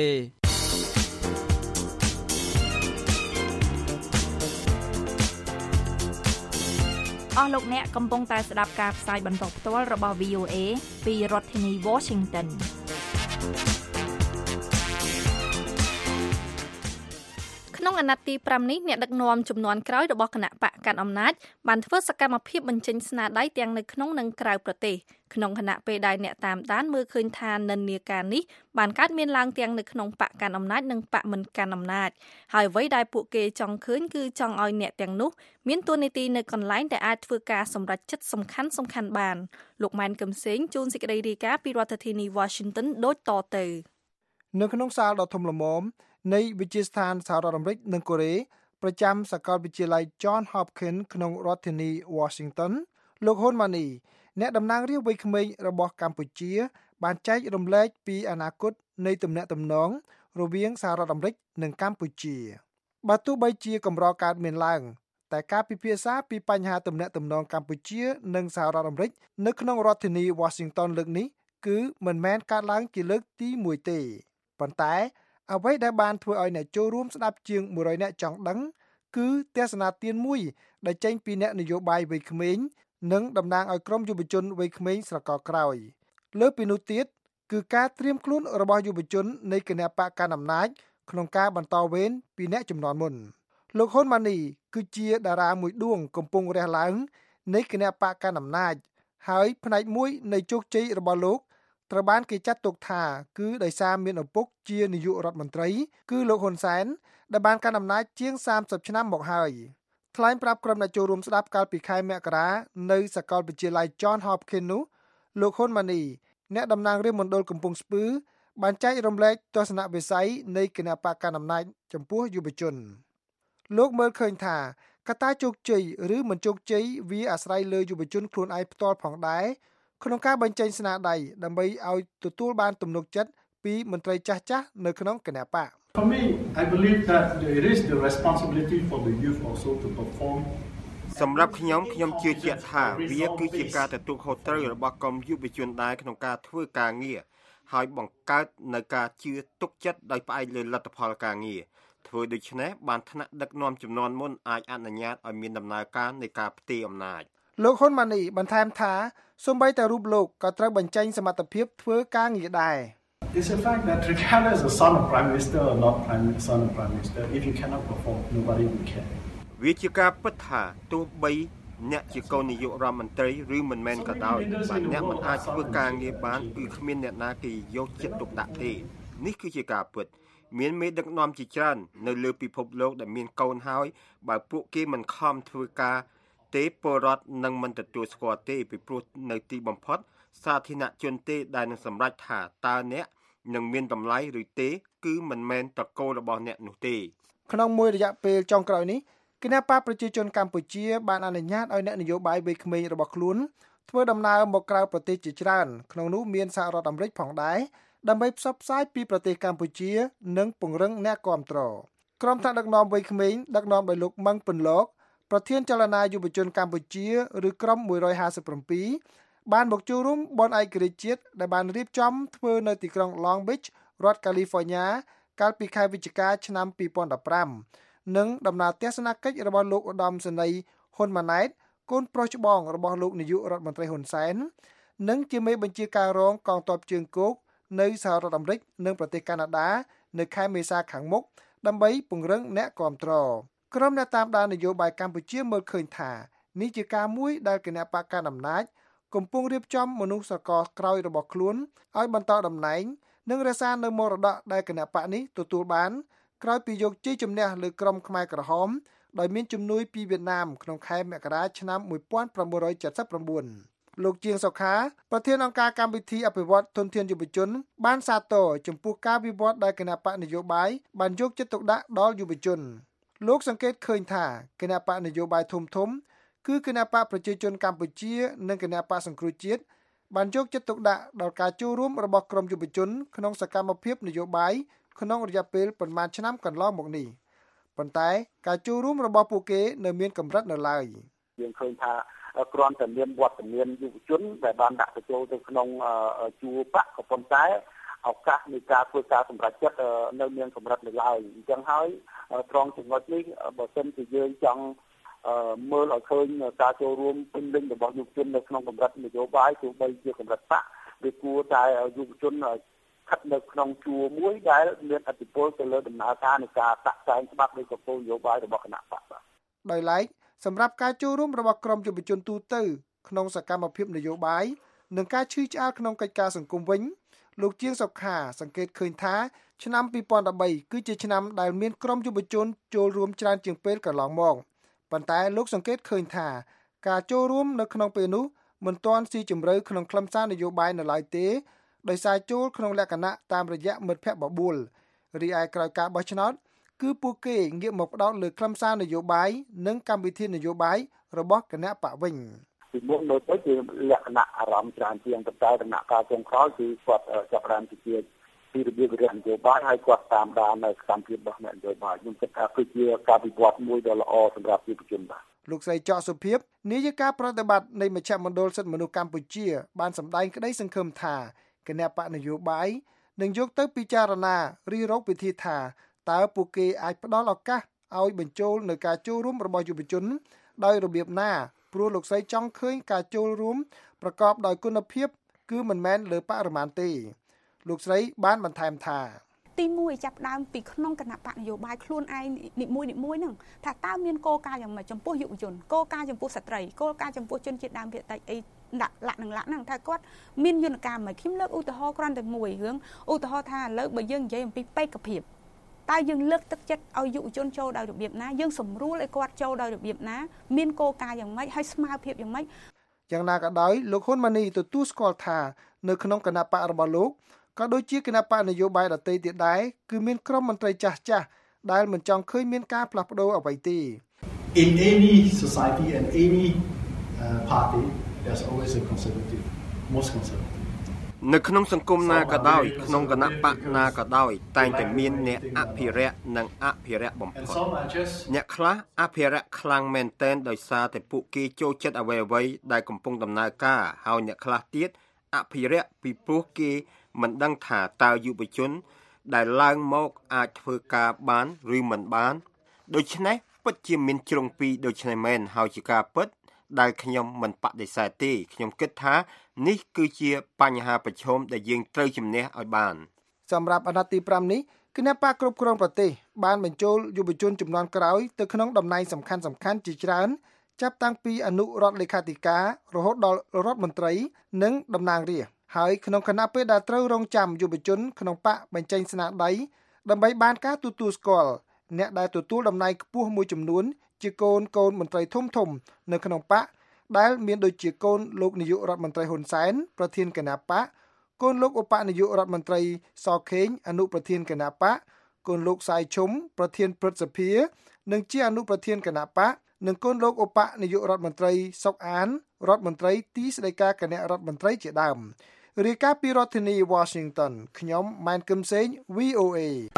អស់លោកអ្នកកំពុងតែស្ដាប់ការផ្សាយបន្តផ្ទាល់របស់ VOA ពីរដ្ឋធានី Washington ក្នុងអាណត្តិទី5នេះអ្នកដឹកនាំជំនាន់ក្រោយរបស់គណៈបកកាន់អំណាចបានធ្វើសកម្មភាពបញ្ចេញស្នាដៃទាំងនៅក្នុងនិងក្រៅប្រទេសក្នុងគណៈពេលដែលអ្នកតាមដានមើលឃើញថានិន្នាការនេះបានកើតមានឡើងទាំងនៅក្នុងបកកាន់អំណាចនិងបកមិនកាន់អំណាចហើយអ្វីដែលពួកគេចង់ឃើញគឺចង់ឲ្យអ្នកទាំងនោះមានតួនាទីនៅកន្លែងដែលអាចធ្វើការសម្រេចចិត្តសំខាន់បានលោកម៉ែនកឹមសេងជួនសេចក្តីរាយការណ៍ពីរដ្ឋធានី Washington ដូចតទៅនៅក្នុងសាលដ៏ធំល្មមនៃវិទ្យាស្ថានសហរដ្ឋអាមេរិកនិងកូរ៉េប្រចាំសាកលវិទ្យាល័យ John Hopkins ក្នុងរដ្ឋធានី Washington លោកហ៊ុនម៉ាណីអ្នកតំណាងរាស្ត្រវ័យក្មេងរបស់កម្ពុជាបានចែករំលែកពីអនាគតនៃទំនាក់ទំនងរវាងសហរដ្ឋអាមេរិកនិងកម្ពុជាបើទោះបីជាកម្រកើតមានឡើងតែការពិភាក្សាពីបញ្ហាទំនាក់ទំនងកម្ពុជានិងសហរដ្ឋអាមេរិកនៅក្នុងរដ្ឋធានី Washington លើកនេះគឺមិនមែនកើតឡើងជាលើកទី1ទេប៉ុន្តែអ្វីដែលបានធ្វើឲ្យអ្នកចូលរួមស្ដាប់ជាង100នាក់ចង់ដឹងគឺទស្សនាទានមួយដែលចេញពីអ្នកនយោបាយវ័យក្មេងនិងតំណាងឲ្យក្រុមយុវជនវ័យក្មេងស្រកក្រោយលើពីនោះទៀតគឺការត្រៀមខ្លួនរបស់យុវជននៃគណបកកណ្ដាលអំណាចក្នុងការបន្តវេនពីអ្នកជំនាន់មុនលោកហ៊ុនម៉ាណីគឺជាតារាមួយដួងកំពុងរះឡើងនៃគណបកកណ្ដាលអំណាចហើយផ្នែកមួយនៃជោគជ័យរបស់លោកត្រូវបានគេចាត់ទុកថាគឺដោយសារមានឪពុកជានាយករដ្ឋមន្ត្រីគឺលោកហ៊ុនសែនដែលបានកាន់អំណាចជាង30ឆ្នាំមកហើយថ្លែងប្រាប់ក្រុមអ្នកចូលរួមស្ដាប់កាលពីខែមករានៅសាកលវិទ្យាល័យ John Hopkins នោះលោកហ៊ុនម៉ាណីអ្នកតំណាងរាជមណ្ឌលកំពង់ស្ពឺបានចែករំលែកទស្សនវិស័យនៃគណបកកណ្ដាលអំណាចចំពោះយុវជនលោកមើលឃើញថាកត្តាជោគជ័យឬមិនជោគជ័យវាអាស្រ័យលើយុវជនខ្លួនឯងផ្ទាល់ផងដែរក្នុងការបញ្ចេញស្នាដៃដើម្បីឲ្យទទួលបានទំនុកចិត្តពីមន្ត្រីចាស់ៗនៅក្នុងគណបក For me, I believe that it is the responsibility for the youth also to perform. សម្រាប់ខ្ញុំជឿជាក់ថាវាគឺជាការទទួលខុសត្រូវរបស់ក្រុមយុវជនដែរក្នុងការធ្វើការងារហើយបង្កើតនៅការជឿទុកចិត្តដោយផ្អែកលើលទ្ធផលការងារធ្វើដូច្នេះបានថ្នាក់ដឹកនាំជំនាន់មុនអាចអនុញ្ញាតឲ្យមានដំណើរការនៃការផ្ទេរអំណាចលោកហ៊ុនម៉ាណីបន្ថែមថាសូម្បីតែរូបលោកក៏ត្រូវបញ្ចេញសមត្ថភាពធ្វើការងារដែរ It's a fact that regardless of son of prime minister or not son of prime minister, if you cannot perform, nobody will care. វាជាការពិតថាទោះបីអ្នកជាកូននាយករដ្ឋមន្ត្រីឬមិនមែនក៏ដោយបើអ្នកមិនអាចធ្វើការងារបានគឺគ្មានអ្នកណាគេយកចិត្តទុកដាក់ទេនេះគឺជាការពិតមានមេដឹកនាំជាច្រើននៅលើពិភពលោកដែលមានកូនហើយបើពួកគេមិនខំធ្វើការទេពលរដ្ឋនឹងមិនទទួលស្គាល់ទេពីព្រោះនៅទីបំផុតសាធារណជនទេដែលនឹងសម្រេចថាតើអ្នកនឹងមានតម្លៃឬទេគឺមិនមែនតកូលរបស់អ្នកនោះទេក្នុងមួយរយៈពេលចុងក្រោយនេះគណបកប្រជាជនកម្ពុជាបានអនុញ្ញាតឲ្យអ្នកនយោបាយវ័យក្មេងរបស់ខ្លួនធ្វើដំណើរមកក្រៅប្រទេសជាច្រើនក្នុងនោះមានសហរដ្ឋអាមេរិកផងដែរដើម្បីផ្សព្វផ្សាយពីប្រទេសកម្ពុជានិងពង្រឹងអ្នកគាំទ្រក្រុមថ្នាក់ដឹកនាំវ័យក្មេងដឹកនាំដោយលោកម៉ឹងពិនលោកប្រធានចលនាយុវជនកម្ពុជាឬក្រុម157បានមកចូលរួមបុណ្យឯករាជ្យជាតិដែលបានរៀបចំធ្វើនៅទីក្រុង Long Beach រដ្ឋ California កាលពីខែវិច្ឆិកាឆ្នាំ2015និងដំណើរទស្សនកិច្ចរបស់លោកឧត្តមសេនីយ៍ហ៊ុនម៉ាណែតកូនប្រុសច្បងរបស់លោកនាយករដ្ឋមន្ត្រីហ៊ុនសែននិងជាមេបញ្ជាការរងកងទ័ពជើងគោកនៅសហរដ្ឋអាមេរិកនិងប្រទេសកាណាដានៅខែមេសាខាងមុខដើម្បីពង្រឹងអ្នកគាំទ្រក្រុមអ្នកតាមដាននយោបាយកម្ពុជាមើលឃើញថានេះជាការមួយដែលគណបកកណ្ដាលអំណាចកំពុងរៀបចំមនុស្សសកលក្រោយរបស់ខ្លួនឲ្យបន្តតំណែងនិងរក្សានៅមរតកដែលគណបកនេះទទួលបានក្រោយពីយកជ័យជំនះលើក្រុមខ្មែរក្រហមដោយមានជំនួយពីវៀតណាមក្នុងខែមករាឆ្នាំ1979លោកជាងសុខាប្រធានអង្គការកម្មវិធីអភិវឌ្ឍធនធានយុវជនបានសាទរចំពោះការវិវត្តដែលគណបកនយោបាយបានយកចិត្តទុកដាក់ដល់យុវជនលោកសង្កេតឃើញថាគណបកនយោបាយធំគឺគណបកប្រជាជនកម្ពុជានិងគណបកសង្គ្រោះជាតិបានយកចិត្តទុកដាក់ដល់ការចូលរួមរបស់ក្រុមយុវជនក្នុងសកម្មភាពនយោបាយក្នុងរយៈពេលប្រមាណឆ្នាំកន្លងមកនេះប៉ុន្តែការចូលរួមរបស់ពួកគេនៅមានកម្រិតនៅឡើយយើងឃើញថាគ្រាន់តែមានវត្តមានយុវជនដែលបានដាក់បញ្ចូលទៅក្នុងជួរបកក៏ប៉ុន្តែឱកាសនៃការធ្វើការសម្រេចចិត្តនៅមានកម្រិតនៅឡើយអញ្ចឹងហើយត្រង់ចំណុចនេះបើសិនជាយើងចង់មើលឲ្យឃើញការចូលរួមពេញលេញរបស់យុវជននៅក្នុងកម្រិតនយោបាយទោះបីជាកម្រិតបកវាគួរតែយុវជនស្ថិតនៅក្នុងជួរមួយដែលមានឥទ្ធិពលទៅលើដំណើរការនៃការតាក់តែងច្បាប់នៃគោលនយោបាយរបស់គណៈបកបាទដោយឡែកសម្រាប់ការចូលរួមរបស់ក្រុមយុវជនទូទៅក្នុងសកម្មភាពនយោបាយនិងការឈឺឆ្អាលក្នុងកិច្ចការសង្គមវិញលោកជាងសុខាសង្កេតឃើញថាឆ្នាំ2013គឺជាឆ្នាំដែលមានក្រុមយុវជនចូលរួមច្រើនជាងពេលកន្លងមកប៉ុន្តែលោកសង្កេតឃើញថាការចូលរួមនៅក្នុងពេលនោះមិនទាន់ស៊ីជម្រៅក្នុងខ្លឹមសារនយោបាយនៅឡើយទេដោយសារចូលក្នុងលក្ខណៈតាមរយៈមិត្តភ័ក្តិបបួលរីឯក្រោយការបោះឆ្នោតគឺពួកគេងាកមកផ្ដោតលើខ្លឹមសារនយោបាយនិងកម្មវិធីនយោបាយរបស់គណៈបកវិញពីមុនមើលទៅជាលក្ខណៈអារម្មណ៍ច្រើនជាងតែដំណាក់កាលចុងក្រោយគឺគាត់ចាប់ផ្ដើមពីរបៀបវិរៈនយោបាយហើយគាត់តាមដាននៅសកម្មភាពរបស់អ្នកនយោបាយខ្ញុំគិតថាគឺជាការវិវត្តមួយដ៏ល្អសម្រាប់យុវជនបាទលោកស្រីចော့សុភាពនាយិកាប្រតិបត្តិនៃមជ្ឈមណ្ឌលសិទ្ធិមនុស្សកម្ពុជាបានសម្ដែងក្តីសង្ឃឹមថាគណៈបកនយោបាយនឹងយកទៅពិចារណារិះរកវិធីថាតើពួកគេអាចផ្ដល់ឱកាសឲ្យបញ្ចូលនៅការចូលរួមរបស់យុវជនដោយរបៀបណាព្រោះលោកស្រីចង់ឃើញការចូលរួមប្រកបដោយគុណភាពគឺមិនមែនលើបរិមាណទេលោកស្រីបានបន្ថែមថាទី1ចាប់ដើមពីក្នុងគណៈបកនយោបាយខ្លួនឯងនីមួយហ្នឹងថាតើមានគោលការណ៍យ៉ាងម៉េចចំពោះយុវជនគោលការណ៍ចំពោះស្ត្រីគោលការណ៍ចំពោះជនជាតិដើមភាគតិចអីដាក់លាក់ហ្នឹងថាគាត់មានយន្តការមួយខ្ញុំលើកឧទាហរណ៍គ្រាន់តែមួយរឿងឧទាហរណ៍ថាឥឡូវបើយើងនិយាយអំពីបេក្ខភាពតើយើងលើកទឹកចិត្តឲ្យយុវជនចូលដោយរបៀបណាយើងសម្រួលឲ្យគាត់ចូលដោយរបៀបណាមានគោលការណ៍យ៉ាងម៉េចហើយស្មារតីយ៉ាងម៉េចយ៉ាងណាក៏ដោយលោកហ៊ុនម៉ាណីទទួលស្គាល់ថានៅក្នុងគណៈបករបស់លោកក៏ដូចជាគណៈបកនយោបាយដទៃទៀតដែរគឺមានក្រុមមន្ត្រីចាស់ដែលមិនចង់ឃើញមានការផ្លាស់ប្ដូរអ្វីទេ In any society and any party there's always a conservative most conservative នៅក្នុងសង្គមណាក៏ដោយក្នុងគណៈបកណាក៏ដោយតែងតែមានអ្នកអភិរក្សនិងអភិរក្សបំផុតអ្នកខ្លះអភិរក្សខ្លាំងមែនទែនដោយសារតែពួកគេចូលចិត្តអ្វីៗដែលកំពុងដំណើរការហើយអ្នកខ្លះទៀតអភិរក្សពីព្រោះគេមិនដឹងថាតើយុវជនដែលឡើងមកអាចធ្វើការបានឬមិនបានដូច្នេះពិតជាមានជ្រុងពីរដូច្នេះមែនហើយជាការពិតដែលខ្ញុំមិនបដិសេធទេខ្ញុំគិតថានេះគឺជាបញ្ហាប្រឈមដែលយើងត្រូវជំនះឲ្យបានសម្រាប់អាណត្តិទី5នេះគណៈបកគ្រប់គ្រងប្រទេសបានបញ្ចូលយុវជនចំនួនក្រោយទៅក្នុងតំណែងសំខាន់ជាច្រើនចាប់តាំងពីអនុរដ្ឋលេខាធិការរហូតដល់រដ្ឋមន្ត្រីនិងតំណាងរាស្ត្រហើយក្នុងគណៈពេលដែលត្រូវរងចាំយុវជនក្នុងបកបញ្ចេញស្នាដៃដើម្បីបានការទទួលស្គាល់អ្នកដែលទទួលតំណែងខ្ពស់មួយចំនួនជាកូនមន្ត្រីធំនៅក្នុងបកដែលមានដូចជាកូនលោកនាយករដ្ឋមន្ត្រីហ៊ុនសែនប្រធានគណៈបកកូនលោកឧបនាយករដ្ឋមន្ត្រីសខេងអនុប្រធានគណៈបកកូនលោកសាយឈុំប្រធានព្រឹទ្ធសភានិងជាអនុប្រធានគណៈបកនិងកូនលោកឧបនាយករដ្ឋមន្ត្រីសុកអានរដ្ឋមន្ត្រីទីស្តីការគណៈរដ្ឋមន្ត្រីជាដើមរាយការណ៍ពីរដ្ឋធានី Washington ខ្ញុំម៉ែនគឹមសេង VOA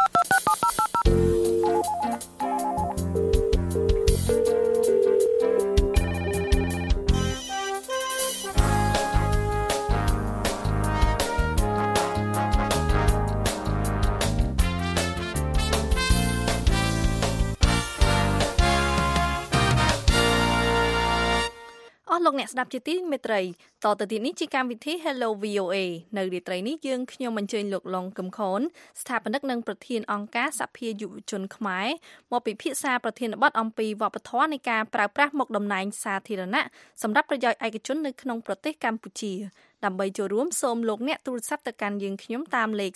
លោកអ្នកស្ដាប់ជាទីមេត្រីតទៅទៀតនេះជាកម្មវិធី Hello VOA នៅរាត្រីនេះយើងខ្ញុំអញ្ជើញលោកឡុងកឹមខនស្ថាបនិកនិងប្រធានអង្គការសភាយុវជនខ្មែរមកពិភាក្សាប្រធានបទអំពីវប្បធម៌នៃការប្រើប្រាស់មុខតំណែងសាធារណៈសម្រាប់ប្រយោជន៍ឯកជននៅក្នុងប្រទេសកម្ពុជាដើម្បីចូលរួមសូមលោកអ្នកទូរស័ព្ទទៅកាន់យើងខ្ញុំតាមលេខ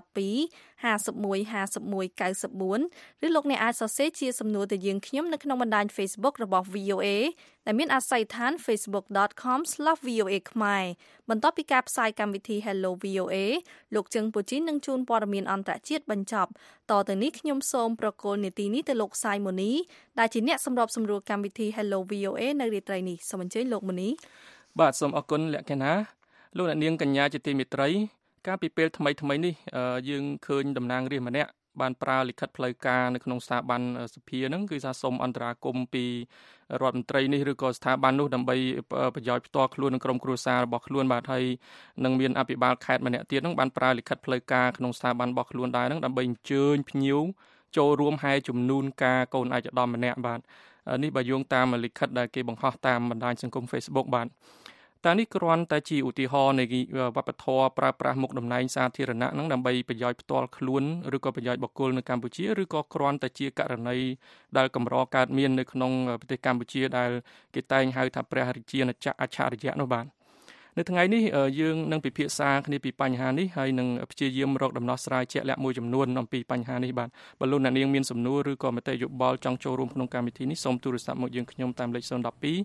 012 51 51 94ឬលោកអ្នកអាចសរសេរជាសំណួរទៅយើងខ្ញុំនៅក្នុងបណ្ដាញ Facebook របស់ VOA ដែលមានអាស័យដ្ឋាន facebook.com/VOA ខ្មែរបន្ទាប់ពីការផ្សាយកម្មវិធី Hello VOA លោកជឹងពូជីននឹងជូនព័ត៌មានអន្តរជាតិបញ្ចប់តទៅនេះខ្ញុំសូមប្រកល់នាទីនេះទៅលោកសាយម៉ូនីដែលជាអ្នកសម្របសម្រួលកម្មវិធី Hello VOA នៅរាត្រីនេះសូមអញ្ជើញលោកម៉ូនីបាទសូមអរគុណលក្ខណៈលោកអ្នកនាងកញ្ញាជាទីមេត្រីកាលពីពេលថ្មីនេះយើងឃើញតំណាងរាស្ត្រម្នាក់បានប្រើលិខិតផ្លូវការនៅក្នុងស្ថាប័នសភាហ្នឹងគឺថាសូមអន្តរាគមន៍ពីរដ្ឋមន្ត្រីនេះឬក៏ស្ថាប័ននោះដើម្បីប្រយោជន៍ផ្ទាល់ខ្លួននិងក្រុមគ្រួសាររបស់ខ្លួនបាទហើយនឹងមានអភិបាលខេត្តម្នាក់ទៀតហ្នឹងបានប្រើលិខិតផ្លូវការក្នុងស្ថាប័នរបស់ខ្លួនដែរហ្នឹងដើម្បីអញ្ជើញភ្ញៀវចូលរួមហែជំនូនការកូនឯកឧត្តមម្នាក់បាទនេះបើយោងតាមលិខិតដែលគេបង្ហោះតាមបណ្ដាញសង្គម Facebook បាទតែនេះគ្រាន់តែជាឧទាហរណ៍នៃវប្បធម៌ប្រើប្រាស់មុខតំណែងសាធារណៈហ្នឹងដើម្បីប្រយោជន៍ផ្ទាល់ខ្លួនឬក៏ប្រយោជន៍បុគ្គលនៅកម្ពុជាឬក៏គ្រាន់តែជាករណីដែលកម្រកើតមាននៅក្នុងប្រទេសកម្ពុជាដែលគេតែងហៅថាព្រះរាជាណាចក្រអច្ឆរិយៈនោះបាទនៅថ្ងៃនេះយើងនឹងពិភាក្សាគ្នាពីបញ្ហានេះហើយនឹងព្យាយាមរកដំណោះស្រាយជាក់លាក់មួយចំនួនអំពីបញ្ហានេះបាទបើលោកអ្នកនាងមានសំណួរឬក៏មតិយោបល់ចង់ចូលរួមក្នុងកម្មវិធីនេះសូមទូរស័ព្ទមកយើងខ្ញុំតាមលេខ012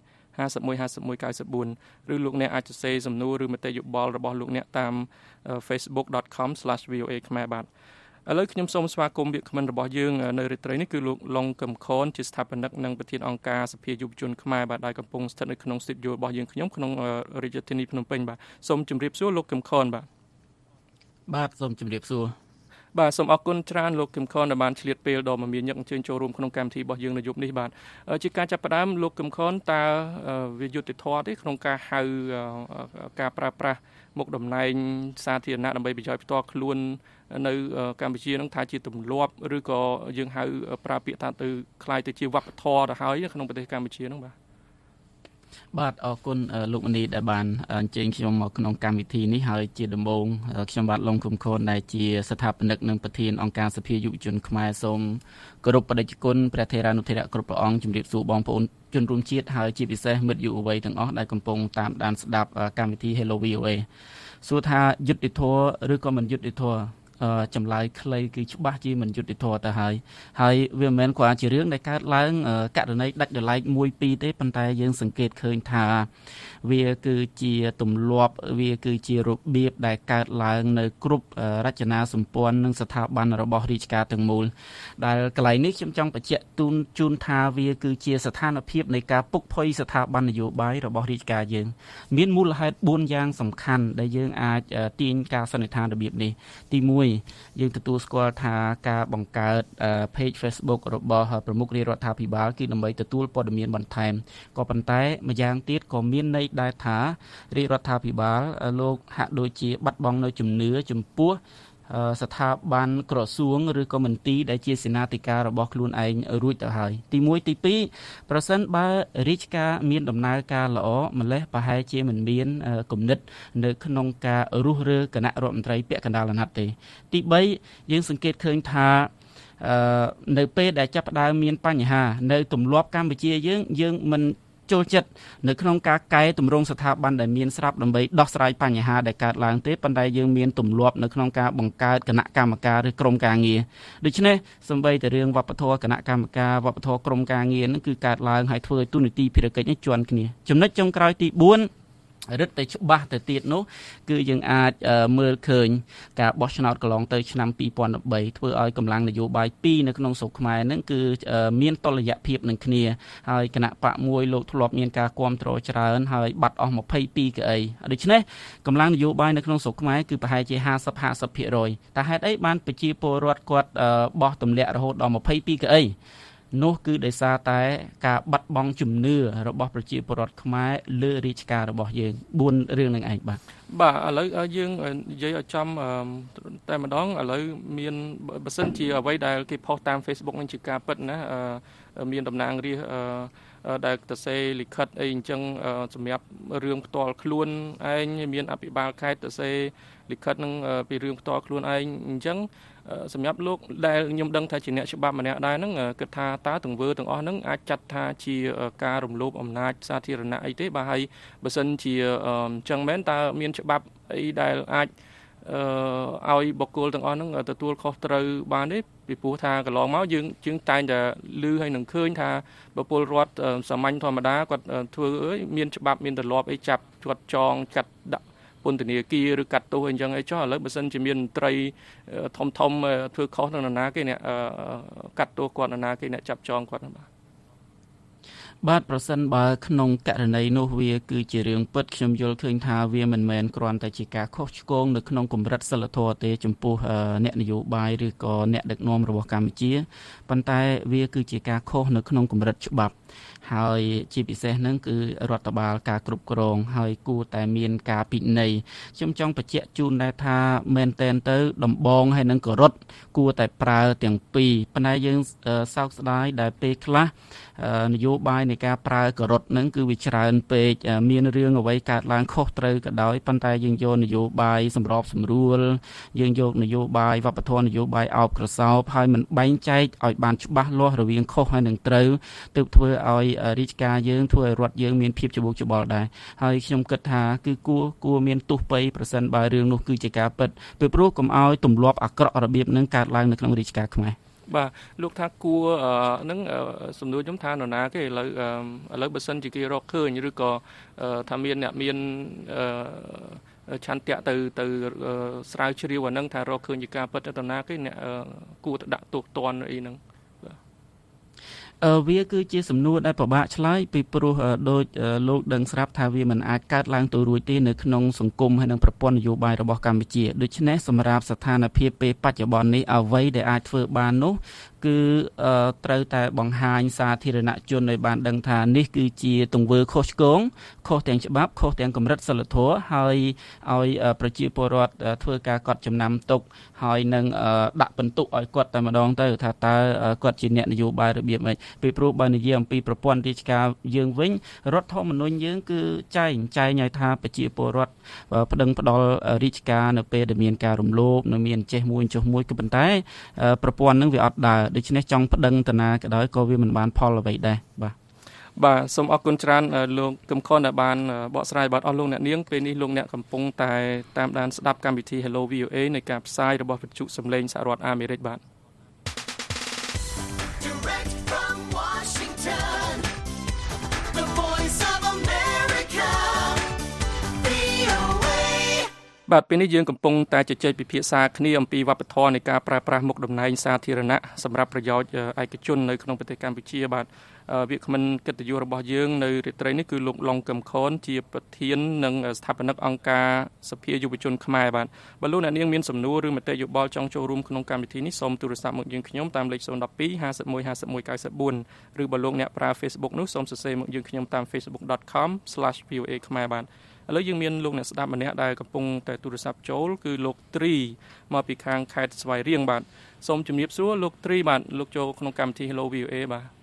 51 51 94ឬលោកអ្នកអាចសរសេរសំណួរឬមតិយោបល់របស់លោកអ្នកតាម facebook.com/voa ខ្មែរបាទឥឡូវខ្ញុំសូមស្វាគមន៍វាគ្មិនរបស់យើងនៅរាត្រីនេះគឺលោកឡុងកឹមខនជាស្ថាបនិកនិងប្រធានអង្គការសភាយុវជនខ្មែរបាទដែលកំពុងស្ថិតនៅក្នុងស្ទូឌីយោរបស់យើងខ្ញុំក្នុងរាជធានីភ្នំពេញបាទសូមជម្រាបសួរលោកកឹមខនបាទសូមជម្រាបសួរបាទសូមអរគុណច្រើនលោកគឹមខនដែលបានឆ្លៀតពេលដ៏មមាញឹកអញ្ជើញចូលរួមក្នុងកម្មវិធីរបស់យើងនៅយប់នេះបាទជាការចាប់ផ្ដើមលោកគឹមខនតើវាយុត្តិធម៌ទេក្នុងការហៅការប្រើប្រាស់មុខតំណែងសាធារណៈដើម្បីប្រយោជន៍ផ្ទាល់ខ្លួននៅកម្ពុជានឹងថាជាទម្លាប់ឬក៏យើងហៅប្រើពាក្យថាទៅคล้ายទៅជាវប្បធម៌ទៅហើយក្នុងប្រទេសកម្ពុជានឹងបាទអរគុណលោកមនីដែលបានអញ្ជើញខ្ញុំមកក្នុងកម្មវិធីនេះហើយជាដំបូងខ្ញុំបាទឡុងគឹមខនដែលជាស្ថាបនិកនិងប្រធានអង្គការសភាយុវជនខ្មែរសូមគោរពបដិគុណព្រះថេរានុថេរៈគ្រប់ព្រះអង្គជំរាបសួរបងប្អូនជនរួមជាតិហើយជាពិសេសមិត្តយុវវ័យទាំងអស់ដែលកំពុងតាមដានស្ដាប់កម្មវិធី Hello VOA សួរថាយុត្តិធម៌ឬក៏មិនយុត្តិធម៌ចម្លើយខ្លីគឺច្បាស់ជាមិនយុត្តិធម៌ទៅហើយវាមិនមែនគ្រាន់ជារឿងដែលកើតឡើងករណីដាច់ដライ1 2ទេប៉ុន្តែយើងសង្កេតឃើញថាវាគឺជាទម្លាប់វាគឺជារបៀបដែលកើតឡើងនៅគ្រប់រចនាសម្ព័ន្ធនិងស្ថាប័នរបស់រាជការទាំងមូលដែលកន្លែងនេះខ្ញុំចង់បញ្ជាក់ជូនថាវាគឺជាស្ថានភាពនៃការពុកផុយស្ថាប័ននយោបាយរបស់រាជការយើងមានមូលហេតុ4យ៉ាងសំខាន់ដែលយើងអាចទាញការសន្និដ្ឋានរបៀបនេះទី1យើងទទួលស្គាល់ថាការបង្កើត page Facebook របស់ប្រមុខរាជរដ្ឋាភិបាលគឺដើម្បីទទួលព័ត៌មានបន្ថែមក៏ប៉ុន្តែម្យ៉ាងទៀតក៏មានន័យដែរថារាជរដ្ឋាភិបាលលោកហាក់ដូចជាបាត់បង់នៅជំនឿចំពោះស្ថាប័នក្រសួងឬក៏មន្ទីរដែលជាសេនាធិការរបស់ខ្លួនឯងរួចទៅហើយទី1ទី2ប្រសិនបើរាជការមានដំណើរការល្អម្លេះប្រហែលជាមិនមានគំនិតនៅក្នុងការរុះរើគណៈរដ្ឋមន្ត្រីពាក់កណ្ដាលអាណត្តិទេទី3យើងសង្កេតឃើញថានៅពេលដែលចាប់ផ្ដើមមានបញ្ហានៅទម្លាប់កម្ពុជាយើងមិនចូលចិត្តនៅក្នុងការកែតម្រង់ស្ថាប័នដែលមានស្រាប់ដើម្បីដោះស្រាយបញ្ហាដែលកើតឡើងទេប៉ុន្តែយើងមានទម្លាប់នៅក្នុងការបង្កើតគណៈកម្មការឬក្រុមការងារដូច្នេះសម្បីតែរឿងវប្បធម៌គណៈកម្មការវប្បធម៌ក្រុមការងារហ្នឹងគឺកើតឡើងហើយធ្វើឲ្យទូនីតិភារកិច្ចនេះជាន់គ្នាចំណុចចុងក្រោយទី4រឹតតែច្បាស់ទៅទៀតនោះគឺយើងអាចមើលឃើញការបោះឆ្នោតកន្លងទៅឆ្នាំ2013ធ្វើឲ្យកម្លាំងនយោបាយ2នៅក្នុងស្រុកខ្មែរហ្នឹងគឺមានតុល្យភាពនឹងគ្នាហើយគណៈបកមួយលោកធ្លាប់មានការគាំទ្រច្រើនហើយបាត់អស់22កៅអីដូច្នេះកម្លាំងនយោបាយនៅក្នុងស្រុកខ្មែរគឺប្រហែលជា50% តែហេតុអីបានប្រជាពលរដ្ឋគាត់បោះទម្លាក់រហូតដល់22កៅអីនោះគឺដោយសារតែការបាត់បង់ជំនឿរបស់ប្រជាពលរដ្ឋខ្មែរលើរាជការរបស់យើង4រឿងនឹងឯងបាទឥឡូវយើងនិយាយឲ្យចំតែម្ដងឥឡូវមានបើសិនជាអ្វីដែលគេផុសតាម Facebook នឹងជាការពិតណាមានតំណាងរាស្ត្រដែលទៅសេលិខិតអីអញ្ចឹងសម្រាប់រឿងផ្ទាល់ខ្លួនឯងមានអភិបាលខេត្តទៅសេលិខិតនឹងពីរឿងផ្ទាល់ខ្លួនឯងអញ្ចឹងសម្រាប់លោកដែលខ្ញុំដឹងថាជាអ្នកច្បាប់ម្នាក់ដែរហ្នឹងគិតថាតើទង្វើទាំងអស់ហ្នឹងអាចចាត់ថាជាការរំលោភអំណាចសាធារណៈអីទេបាទហើយបើសិនជាអញ្ចឹងមែនតើមានច្បាប់អីដែលអាចឲ្យបុគ្គលទាំងអស់ហ្នឹងទទួលខុសត្រូវបានទេពីព្រោះថាកន្លងមកយើងតែងតែឮហើយនឹងឃើញថាបុគ្គលរដ្ឋសាមញ្ញធម្មតាគាត់ធ្វើមានច្បាប់មានទម្លាប់អីចាប់គាត់ចងកាត់ដាក់ពន្ធនាគារឬកាត់ទោសអីចឹងអីចុះឥឡូវបើសិនជាមានមន្ត្រីធំធ្វើខុសនឹងនរណាគេអ្នកកាត់ទោសគាត់នរណាគេអ្នកចាប់ចងគាត់បាទប្រសិនបើក្នុងករណីនោះវាគឺជារឿងពិតខ្ញុំយល់ឃើញថាវាមិនមែនគ្រាន់តែជាការខុសឆ្គងនៅក្នុងកម្រិតសិលធម៌ទេចំពោះអ្នកនយោបាយឬក៏អ្នកដឹកនាំរបស់កម្ពុជាប៉ុន្តែវាគឺជាការខុសនៅក្នុងកម្រិតច្បាប់ហើយជាពិសេសហ្នឹងគឺរដ្ឋបាលការគ្រប់គ្រងហើយគួរតែមានការពិន័យខ្ញុំចង់បញ្ជាក់ជូនដែរថាមែនតែនទៅដំបងហើយនឹងករុតគួរតែប្រើទាំងពីរប៉ុន្តែយើងសោកស្ដាយដែលពេលខ្លះនយោបាយនៃការប្រើករុតហ្នឹងគឺវាច្រើនពេកមានរឿងអ្វីកើតឡើងខុសត្រូវក៏ដោយប៉ុន្តែយើងយកនយោបាយសម្របសម្រួលយើងយកនយោបាយវប្បធម៌នយោបាយអោបក្រសោបហើយមិនបែងចែកឲ្យបានច្បាស់លាស់រវាងខុសហើយនឹងត្រូវទើបធ្វើឲ្យរាជការយើងធ្វើឲ្យរដ្ឋយើងមានភាពច្បូកច្បល់ដែរហើយខ្ញុំគិតថាគឺគួរមានទោសបីប្រសិនបើរឿងនោះគឺជាការពិតពីព្រោះកុំឲ្យទម្លាប់អាក្រក់របៀបនឹងកើតឡើងនៅក្នុងរាជការខ្មែរបាទលោកថាគួរនឹងសំណួរខ្ញុំថានរណាគេឥឡូវបើសិនជាគេរកឃើញឬក៏ថាមានអ្នកមានឆន្ទៈទៅស្រាវជ្រាវអានឹងថារកឃើញជាការពិតទៅណាគេអ្នកគួរទៅដាក់ទោសទណ្ឌអីហ្នឹងវាគឺជាសំណួរដែលពិបាកឆ្លើយពីព្រោះដូចលោកដឹងស្រាប់ថាវាមិនអាចកើតឡើងទៅរួចទេនៅក្នុងសង្គមហើយនិងប្រព័ន្ធនយោបាយរបស់កម្ពុជាដូច្នេះសម្រាប់ស្ថានភាពពេលបច្ចុប្បន្ននេះអ្វីដែលអាចធ្វើបាននោះគឺត្រូវតែបង្ហាញសាធារណជនឲ្យបានដឹងថានេះគឺជាទង្វើខុសឆ្គងខុសទាំងច្បាប់ខុសទាំងកម្រិតសីលធម៌ហើយឲ្យប្រជាពលរដ្ឋធ្វើការកត់ចំណាំទុកហើយនឹងដាក់ពិន្ទុឲ្យគាត់តែម្ដងទៅថាតើគាត់ជាអ្នកនយោបាយរបៀបម៉េចពីព្រោះបើនិយាយអំពីប្រព័ន្ធរាជការយើងវិញរដ្ឋធម្មនុញ្ញយើងគឺចែងឲ្យថាប្រជាពលរដ្ឋប្តឹងផ្ដាល់រាជការនៅពេលដែលមានការរំលោភនៅមានចេះមួយចុះមួយក៏ប៉ុន្តែប្រព័ន្ធនឹងវាអត់ដើរដូច្នេះចង់ប្តឹងតាណាក៏ដោយក៏វាមិនបានផលអ្វីដែរបាទសូមអរគុណច្រើនលោកកឹមខុនដែលបានបកស្រាយបាទអស់លោកអ្នកនាងពេលនេះលោកអ្នកកំពុងតែតាមដានស្ដាប់កម្មវិធី Hello VOA នៃការផ្សាយរបស់វិទ្យុសំឡេងសហរដ្ឋអាមេរិកបាទបាទពេលនេះយើងកំពុងតែជជែកពិភាក្សាគ្នាអំពីវប្បធម៌នៃការប្រើប្រាស់មុខតំណែងសាធារណៈសម្រាប់ប្រយោជន៍ឯកជននៅក្នុងប្រទេសកម្ពុជាបាទវាគ្មិនកិត្តិយសរបស់យើងនៅរាត្រីនេះគឺលោកឡុងកឹមខនជាប្រធាននិងស្ថាបនិកអង្គការសភាយុវជនខ្មែរបាទបើលោកអ្នកនាងមានសំណួរឬមតិយោបល់ចង់ចូលរួមក្នុងកម្មវិធីនេះសូមទូរស័ព្ទមកយើងខ្ញុំតាមលេខ012 51 51 94ឬបើលោកអ្នកប្រើ Facebook នោះសូមសរសេរមកយើងខ្ញុំតាម facebook.com/voa ខ្មែរបាទឥឡូវយើងមានលោកអ្នកស្ដាប់ម្នាក់ដែលកំពុងតែទូរស័ព្ទចូលគឺលោកត្រីមកពីខាងខេត្តស្វាយរៀងបាទសូមជំរាបសួរលោកត្រីបាទលោកចូលក្នុងកម្មវិធី Hello VOA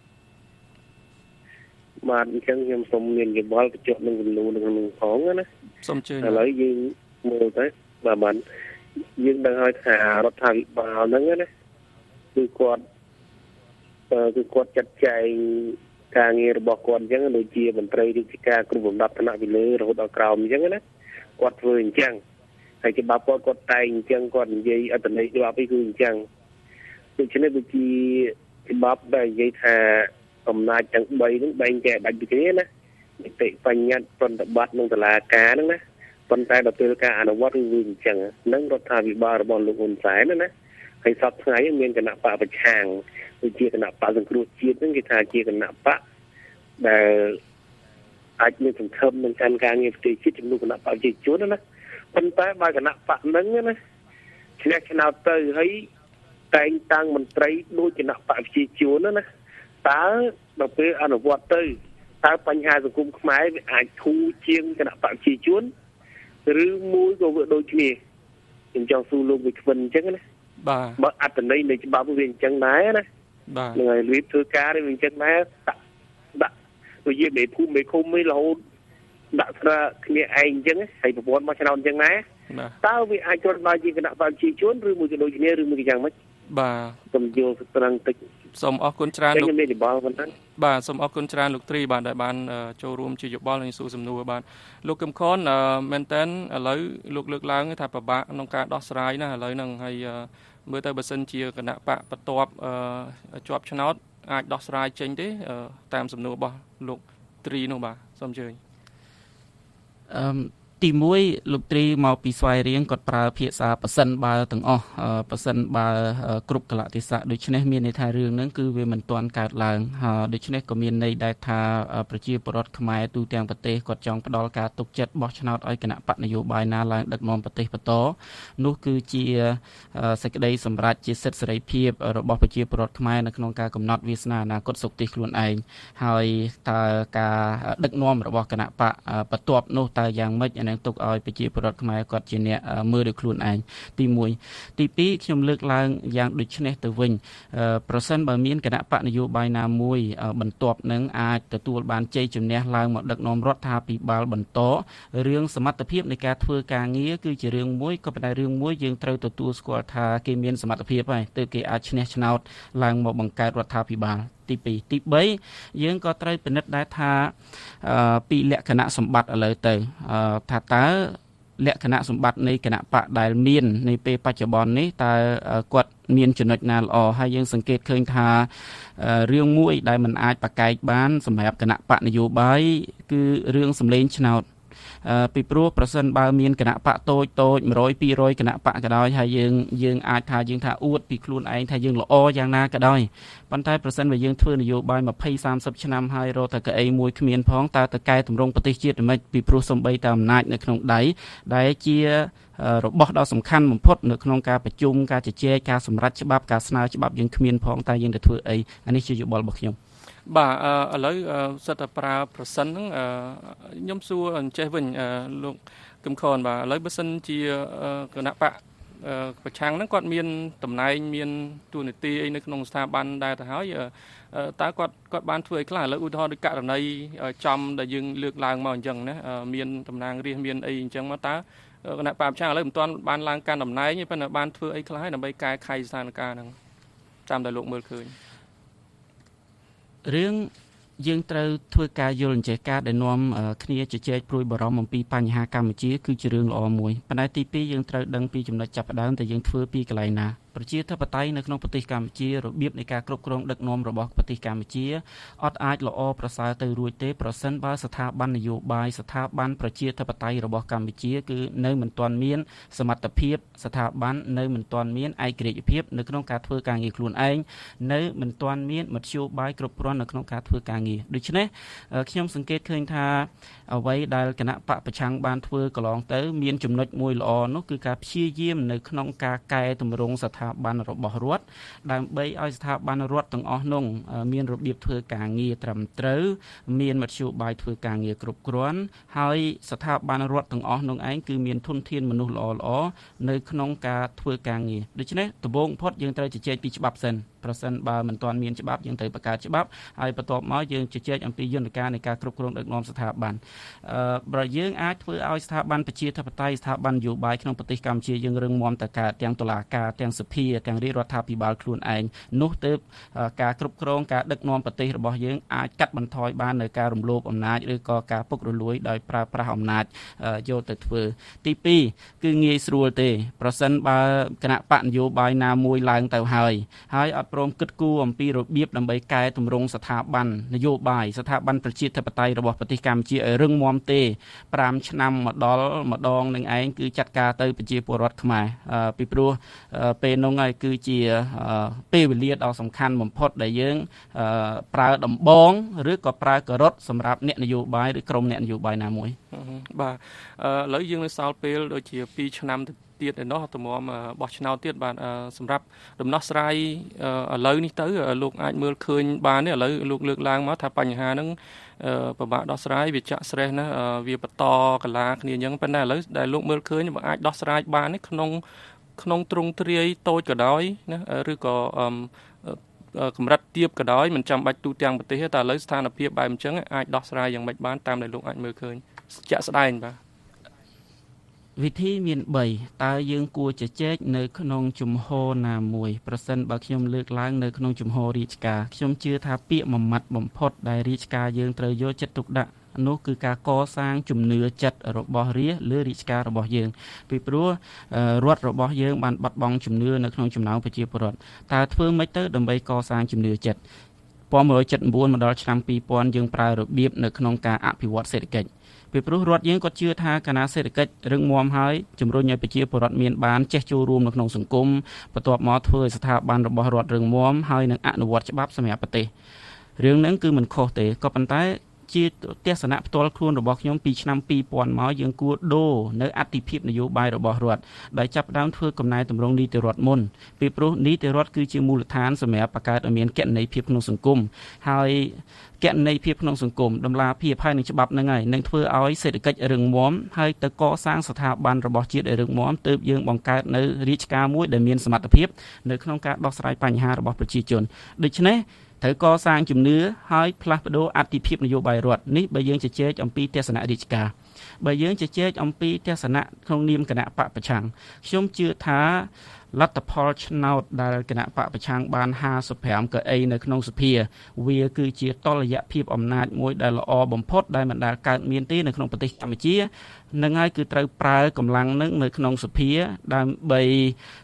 បាទអញ្ចឹងខ្ញុំសូមមានយោបល់បញ្ជាក់នឹងចំនួននឹងផងណាសូមជឿឥឡូវយើងមើលទៅបាទយើងដឹងហើយថារដ្ឋាភិបាលហ្នឹងណាគឺគាត់ចាត់ចែងការងាររបស់គាត់អញ្ចឹងដូចជាមន្ត្រីរាជការគ្រប់លំដាប់ឋានៈពីលើរហូតដល់ក្រោមអញ្ចឹងណាគាត់ធ្វើអញ្ចឹងហើយច្បាប់គាត់តែងអញ្ចឹងគាត់និយាយអត្ថន័យច្បាប់អីគឺអញ្ចឹងដូច្នេះដូចជាច្បាប់ដែលនិយាយថាអំណាចទាំង3ហ្នឹងបែងចែកដាច់ពីគ្នាណានីតិបញ្ញត្តិប្រតិបត្តិនិងតុលាការហ្នឹងណាប៉ុន្តែដល់ពេលការអនុវត្តគឺវាអញ្ចឹងនឹងរដ្ឋាភិបាលរបស់លោកហ៊ុនសែនណាហើយសពថ្ងៃមានគណៈបកប្រឆាំងដូចជាគណៈបកសង្គ្រោះជាតិហ្នឹងគេថាជាគណៈបកដែលអាចមានសង្ឃឹមនឹងការងារប្រទេសជាតិជំនួសគណៈបកប្រជាជនណាប៉ុន្តែបើគណៈបកហ្នឹងណាឆ្នះឆ្នោតទៅហើយតែងតាំងមន្ត្រីដូចគណៈបកប្រជាជនណាតើដល់ពេលអនុវត្តទៅតើបញ្ហាសង្គមខ្មែរវាអាចធូរជាងគណៈបកប្រជាជនឬមួយក៏វាដូចគ្នាខ្ញុំចង់សួរលោកវិក្វិនអញ្ចឹងណាបាទបើអត្ថន័យនៃច្បាប់វាអញ្ចឹងដែរណាបាទនឹងឲ្យរៀបធ្វើការវាអញ្ចឹងដែរដាក់វិជាមេភូមិមេឃុំរហូតដាក់ស្រាគ្នាឯងអញ្ចឹងហើយប្រព័ន្ធមកឆ្នោតអញ្ចឹងដែរតើវាអាចចូលដល់ជាគណៈបកប្រជាជនឬមួយក៏ដូចគ្នាឬមួយក៏យ៉ាងម៉េចបាទសូមយល់ត្រង់តិចសូមអរគុណច្រើនលោកមានយោបល់ប៉ុណ្ណឹងបាទសូមអរគុណច្រើនលោកត្រីបាទដែលបានចូលរួមជាយោបល់និងសួរសំណួរបាទលោកកឹមខនមែនតើឥឡូវលោកលើកឡើងថាពិបាកក្នុងការដោះស្រាយណាឥឡូវហ្នឹងហើយមើលទៅបើសិនជាគណៈបកបន្ទាប់ជាប់ឆ្នោតអាចដោះស្រាយចេញទេតាមសំណួររបស់លោកត្រីនោះបាទសូមអញ្ជើញទី1លោកត្រីមកពីស្វាយរៀងគាត់ប្រើភាសាប៉សិនបើទាំងអស់ប៉សិនបើគ្រប់កលៈទេសៈដូច្នេះមានន័យថារឿងហ្នឹងគឺវាមិនទាន់កើតឡើងដូច្នេះក៏មានន័យដែរថាប្រជាពលរដ្ឋខ្មែរទូទាំងប្រទេសគាត់ចង់ផ្ដល់ការទុកចិត្តបោះឆ្នោតឲ្យគណៈបកនយោបាយណាឡើងដឹកនាំប្រទេសបន្តនោះគឺជាសេចក្តីសម្រេចជាសិទ្ធិសេរីភាពរបស់ប្រជាពលរដ្ឋខ្មែរនៅក្នុងការកំណត់វាសនាអនាគតសុខទីខ្លួនឯងហើយតើការដឹកនាំរបស់គណៈបកបន្ទាប់នោះតើយ៉ាងម៉េចទុកឲ្យប្រជាពលរដ្ឋខ្មែរគាត់ជាអ្នកមើលដោយខ្លួនឯងទី1ទី2ខ្ញុំលើកឡើងយ៉ាងដូចនេះទៅវិញប្រសិនបើមានគណៈបកនយោបាយណាមួយបន្ទាប់នឹងអាចទទួលបានជ័យជំនះឡើងមកដឹកនាំរដ្ឋាភិបាលបន្តរឿងសមត្ថភាពនៃការធ្វើការងារគឺជារឿងមួយក៏ប៉ុន្តែរឿងមួយយើងត្រូវទទួលស្គាល់ថាគេមានសមត្ថភាពហើយទើបគេអាចឈ្នះឆ្នោតឡើងមកបង្កើតរដ្ឋាភិបាលទី2ទី3យើងក៏ត្រូវពិនិត្យដែរថាពីលក្ខណៈសម្បត្តិឥឡូវទៅថាតើលក្ខណៈសម្បត្តិនៃគណៈបកដែលមានในពេលបច្ចុប្បន្ននេះតើគាត់មានចំណុចណាល្អហើយយើងសង្កេតឃើញថារឿងមួយដែលมันអាចប្រកែកបានសម្រាប់គណៈបកនយោបាយគឺរឿងសម្លេងឆ្នោតពីព្រោះប្រសិនបើមានគណៈបកតូច100 200គណៈបកក៏ដោយហើយយើងអាចថាយើងថាអួតពីខ្លួនឯងថាយើងល្អយ៉ាងណាក៏ដោយប៉ុន្តែប្រសិនបើយើងធ្វើនយោបាយ20 30ឆ្នាំហើយរកតែកៅអីមួយគ្មានផងតើតើកែតម្រង់ប្រទេសជាតិមិនពីព្រោះសំបីតែអំណាចនៅក្នុងដៃដែលជារបស់ដ៏សំខាន់បំផុតនៅក្នុងការប្រជុំការជជែកការសម្រេចច្បាប់ការស្នើច្បាប់យើងគ្មានផងតែយើងទៅធ្វើអីអានេះជាយោបល់របស់ខ្ញុំបាទឥឡូវសិតតែប្រើប្រសិនហ្នឹងខ្ញុំសួរអញ្ចេះវិញលោកកឹមខនបាទឥឡូវបើសិនជាគណៈបកប្រឆាំងហ្នឹងគាត់មានតំណែងមានតួនាទីអីនៅក្នុងស្ថាប័នដែរទៅហើយតើគាត់បានធ្វើអីខ្លះឥឡូវឧទាហរណ៍ដូចករណីចំដែលយើងលើកឡើងមកអញ្ចឹងណាមានតំណាងរាស្ត្រមានអីអញ្ចឹងមកតើគណៈបកប្រឆាំងឥឡូវមិនទាន់បានឡើងកាន់តំណែងទេប៉ុន្តែបានធ្វើអីខ្លះហើយដើម្បីកែខៃស្ថានភាពហ្នឹងតាមដែលលោកមើលឃើញរឿងយើងត្រូវធ្វើការយល់អញ្ចេះការដែលនាំគ្នាជជែកព្រួយបារម្ភអំពីបញ្ហាកម្ពុជាគឺជារឿងល្អមួយប៉ុន្តែទី2យើងត្រូវដឹងពីចំណុចចាប់ផ្ដើមតែយើងធ្វើពីកន្លែងណាប្រជាធិបតេយ្យនៅក្នុងប្រទេសកម្ពុជារបៀបនៃការគ្រប់គ្រងដឹកនាំរបស់ប្រទេសកម្ពុជាអត់អាចល្អប្រសើរទៅរួចទេប្រសិនបើស្ថាប័ននយោបាយស្ថាប័នប្រជាធិបតេយ្យរបស់កម្ពុជាគឺនៅមិនទាន់មានសមត្ថភាពស្ថាប័ននៅមិនទាន់មានឯករាជ្យភាពនៅក្នុងការធ្វើការងារខ្លួនឯងនៅមិនទាន់មានមធ្យោបាយគ្រប់គ្រាន់នៅក្នុងការធ្វើការងារដូច្នេះខ្ញុំសង្កេតឃើញថាអ្វីដែលគណៈបកប្រឆាំងបានធ្វើកន្លងទៅមានចំណុចមួយល្អនោះគឺការព្យាយាមនៅក្នុងការកែតម្រង់ស្ថាប័នរបស់រដ្ឋដើម្បីឲ្យស្ថាប័នរដ្ឋទាំងអស់នោះមានរបៀបធ្វើការងារត្រឹមត្រូវមានមធ្យោបាយធ្វើការងារគ្រប់គ្រាន់ហើយស្ថាប័នរដ្ឋទាំងអស់នោះឯងគឺមានធនធានមនុស្សល្អៗនៅក្នុងការធ្វើការងារដូច្នេះដំបូងបំផុតយើងត្រូវជជែកពីច្បាប់សិនប្រសិនបើមិនទាន់មានច្បាប់យើងត្រូវបង្កើតច្បាប់ហើយបន្ទាប់មកយើងជជែកអំពីយន្តការនៃការគ្រប់គ្រងដឹកនាំស្ថាប័នបើយើងអាចធ្វើឲ្យស្ថាប័នប្រជាធិបតេយ្យស្ថាប័ននយោបាយក្នុងប្រទេសកម្ពុជាយើងរឹងមាំតកើតទាំងតុលាការទាំងសភាទាំងរាជរដ្ឋាភិបាលខ្លួនឯងនោះទើបការគ្រប់គ្រងការដឹកនាំប្រទេសរបស់យើងអាចកាត់បន្ថយបាននៅការរំលោភអំណាចឬក៏ការពុករលួយដោយប្រើប្រាស់អំណាចយកទៅធ្វើទី2គឺងាយស្រួលទេប្រសិនបើគណៈបកនយោបាយណាមួយឡើងទៅហើយអត់ព្រមគិតគូរអំពីរបៀបដើម្បីកែតម្រង់ស្ថាប័ននយោបាយស្ថាប័នប្រជាធិបតេយ្យរបស់ប្រទេសកម្ពុជាឲ្យរឹងមាំទេ5ឆ្នាំមកដល់ម្ដងនឹងឯងគឺចាត់ការទៅប្រជាពលរដ្ឋខ្មែរពីព្រោះពេលនោះហើយគឺជាពេលវេលាដ៏សំខាន់បំផុតដែលយើងប្រើដំបងឬក៏ប្រើការ៉ុតសម្រាប់អ្នកនយោបាយឬក្រុមអ្នកនយោបាយណាមួយបាទឥឡូវយើងនៅសល់ពេលដូចជា2ឆ្នាំទៀតឯណោះតម្រាំបោះឆ្នោតទៀតបាទសម្រាប់ដំណោះស្រាយឥឡូវនេះទៅលោកអាចមើលឃើញបានទេឥឡូវលោកលើកឡើងមកថាបញ្ហាហ្នឹងពិបាកដោះស្រាយវាចាក់ស្រេះណាវាបន្តកលាគ្នាអញ្ចឹងប៉ុន្តែឥឡូវដែលលោកមើលឃើញបើអាចដោះស្រាយបានទេក្នុងទ្រង់ទ្រាយតូចក៏ដោយណាឬក៏កម្រិតទាបក៏ដោយមិនចាំបាច់ទូទាំងប្រទេសទេតែឥឡូវស្ថានភាពបែបអញ្ចឹងអាចដោះស្រាយយ៉ាងម៉េចបានតាមដែលលោកអាចមើលឃើញជាក់ស្ដែងបាទវិធីមាន3តើយើងគួរជជែកនៅក្នុងជំហរណាមួយប្រសិនបើខ្ញុំលើកឡើងនៅក្នុងជំហររាជការខ្ញុំជឿថាពាក្យមួយម៉ាត់បំផុតដែលរាជការយើងត្រូវយកចិត្តទុកដាក់នោះគឺការកសាងជំនឿចិត្តរបស់រាជលើរាជការរបស់យើងពីព្រោះរដ្ឋរបស់យើងបានបាត់បង់ជំនឿនៅក្នុងចំណោមប្រជាពលរដ្ឋតើធ្វើម៉េចទៅដើម្បីកសាងជំនឿចិត្តពណ៌179មកដល់ឆ្នាំ2000យើងប្រើរបៀបនៅក្នុងការអភិវឌ្ឍសេដ្ឋកិច្ចពីព្រោះរដ្ឋយើងគាត់ជឿថាកាលណាសេដ្ឋកិច្ចរឹងមាំហើយជំរុញឲ្យប្រជាពលរដ្ឋមានបានចេះចូលរួមនៅក្នុងសង្គមបន្ទាប់មកធ្វើឲ្យស្ថាប័នរបស់រដ្ឋរឹងមាំហើយនឹងអនុវត្តច្បាប់សម្រាប់ប្រទេសរឿងហ្នឹងគឺមិនខុសទេក៏ប៉ុន្តែជាទស្សនៈផ្ទាល់ខ្លួនរបស់ខ្ញុំពីឆ្នាំ2000មកយើងគួរដូរនៅអតិភិបនយោបាយរបស់រដ្ឋដែលចាប់ផ្ដើមធ្វើកំណែតម្រង់នីតិរដ្ឋមុនពីព្រោះនីតិរដ្ឋគឺជាមូលដ្ឋានសម្រាប់បង្កើតឲ្យមានគណនេយ្យភាពក្នុងសង្គមហើយគណនេយ្យភាពក្នុងសង្គមតម្លាភាពហើយនឹងច្បាប់ហ្នឹងហើយនឹងធ្វើឲ្យសេដ្ឋកិច្ចរឹងមាំហើយទៅកសាងស្ថាប័នរបស់ជាតិឲ្យរឹងមាំទើបយើងបង្កើតនៅរាជការមួយដែលមានសមត្ថភាពនៅក្នុងការដោះស្រាយបញ្ហារបស់ប្រជាជនដូច្នេះត្រូវកសាងជំនឿហើយផ្លាស់ប្ដូរអតិភិបនយោបាយរដ្ឋនេះបើយើងជជែកអំពីទស្សនៈរាជការបើយើងជជែកអំពីទស្សនៈក្នុងនាមគណៈបកប្រឆាំងខ្ញុំជឿថាលទ្ធផលឆ្នោតដែលគណៈបកប្រឆាំងបាន55កៅអីនៅក្នុងសភាវាគឺជាតុល្យភាពអំណាចមួយដែលល្អបំផុតដែលមិនដែលកើតមានទេនៅក្នុងប្រទេសកម្ពុជានឹងហើយគឺត្រូវប្រើកម្លាំងនឹងនៅក្នុងសភាដើម្បី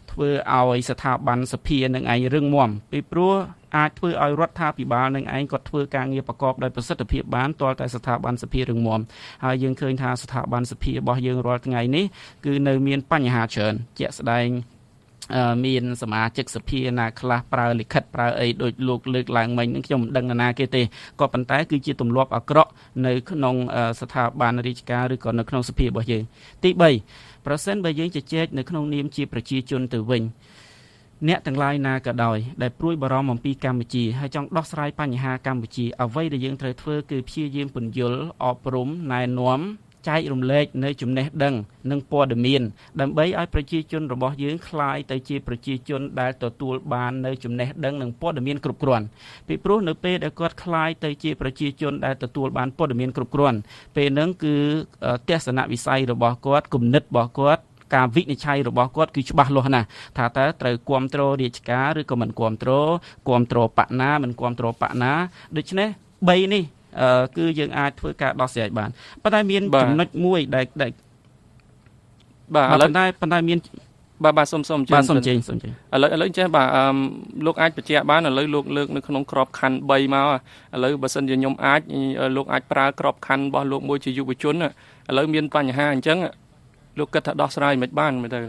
ធ្វើឲ្យស្ថាប័នសភានឹងឯងរឹងមាំពីព្រោះអាចធ្វើឲ្យរដ្ឋាភិបាលនឹងឯងគាត់ធ្វើការងារប្រកបដោយប្រសិទ្ធភាពបានទាល់តែស្ថាប័នសភារឹងមាំហើយយើងឃើញថាស្ថាប័នសភារបស់យើងរាល់ថ្ងៃនេះគឺនៅមានបញ្ហាច្រើនជាក់ស្ដែងមានសមាជិកសភាណាខ្លះប្រើលិខិតប្រើអីដូចលោកលើកឡើងមិញនឹងខ្ញុំមិនដឹងណាគេទេក៏ប៉ុន្តែគឺជាទម្លាប់អាក្រក់នៅក្នុងស្ថាប័នរាជការឬក៏នៅក្នុងសភារបស់យើងទី3ប្រសិនបើយើងជជែកនៅក្នុងនាមជាប្រជាជនទៅវិញអ្នកទាំងឡាយណាក៏ដោយដែលព្រួយបារម្ភអំពីកម្ពុជាហើយចង់ដោះស្រាយបញ្ហាកម្ពុជាអ្វីដែលយើងត្រូវធ្វើគឺព្យាយាមពន្យល់អប់រំណែនាំចែករំលែកនៅចំណេះដឹងនិងព័ត៌មានដើម្បីឲ្យប្រជាជនរបស់យើងคล้ายទៅជាប្រជាជនដែលទទួលបាននៅចំណេះដឹងនិងព័ត៌មានគ្រប់គ្រាន់ពីព្រោះនៅពេលដែលគាត់คล้ายទៅជាប្រជាជនដែលទទួលបានព័ត៌មានគ្រប់គ្រាន់ពេលហ្នឹងគឺទស្សនវិស័យរបស់គាត់គំនិតរបស់គាត់ការវិនិច្ឆ័យរបស់គាត់គឺច្បាស់លាស់ណាស់ថាតើត្រូវគ្រប់គ្រងរាជការឬក៏មិនគ្រប់គ្រងបកណាមិនគ្រប់គ្រងបកណាដូច្នេះ3នេះគឺយើងអាចធ្វើការដោះស្រាយបានប៉ុន្តែមានចំណុចមួយដែលបាទប៉ុន្តែមានបាទសូមជើងឥឡូវចេះបាទលោកអាចបញ្ជាក់បានឥឡូវលោកលើកនៅក្នុងក្របខ័ណ្ឌ3មកឥឡូវបើសិនជាខ្ញុំអាចលោកអាចប្រើក្របខ័ណ្ឌរបស់លោកមួយជាយុវជនឥឡូវមានបញ្ហាអញ្ចឹងលោកគិតថាដោះស្រាយមិនបានមែនទេ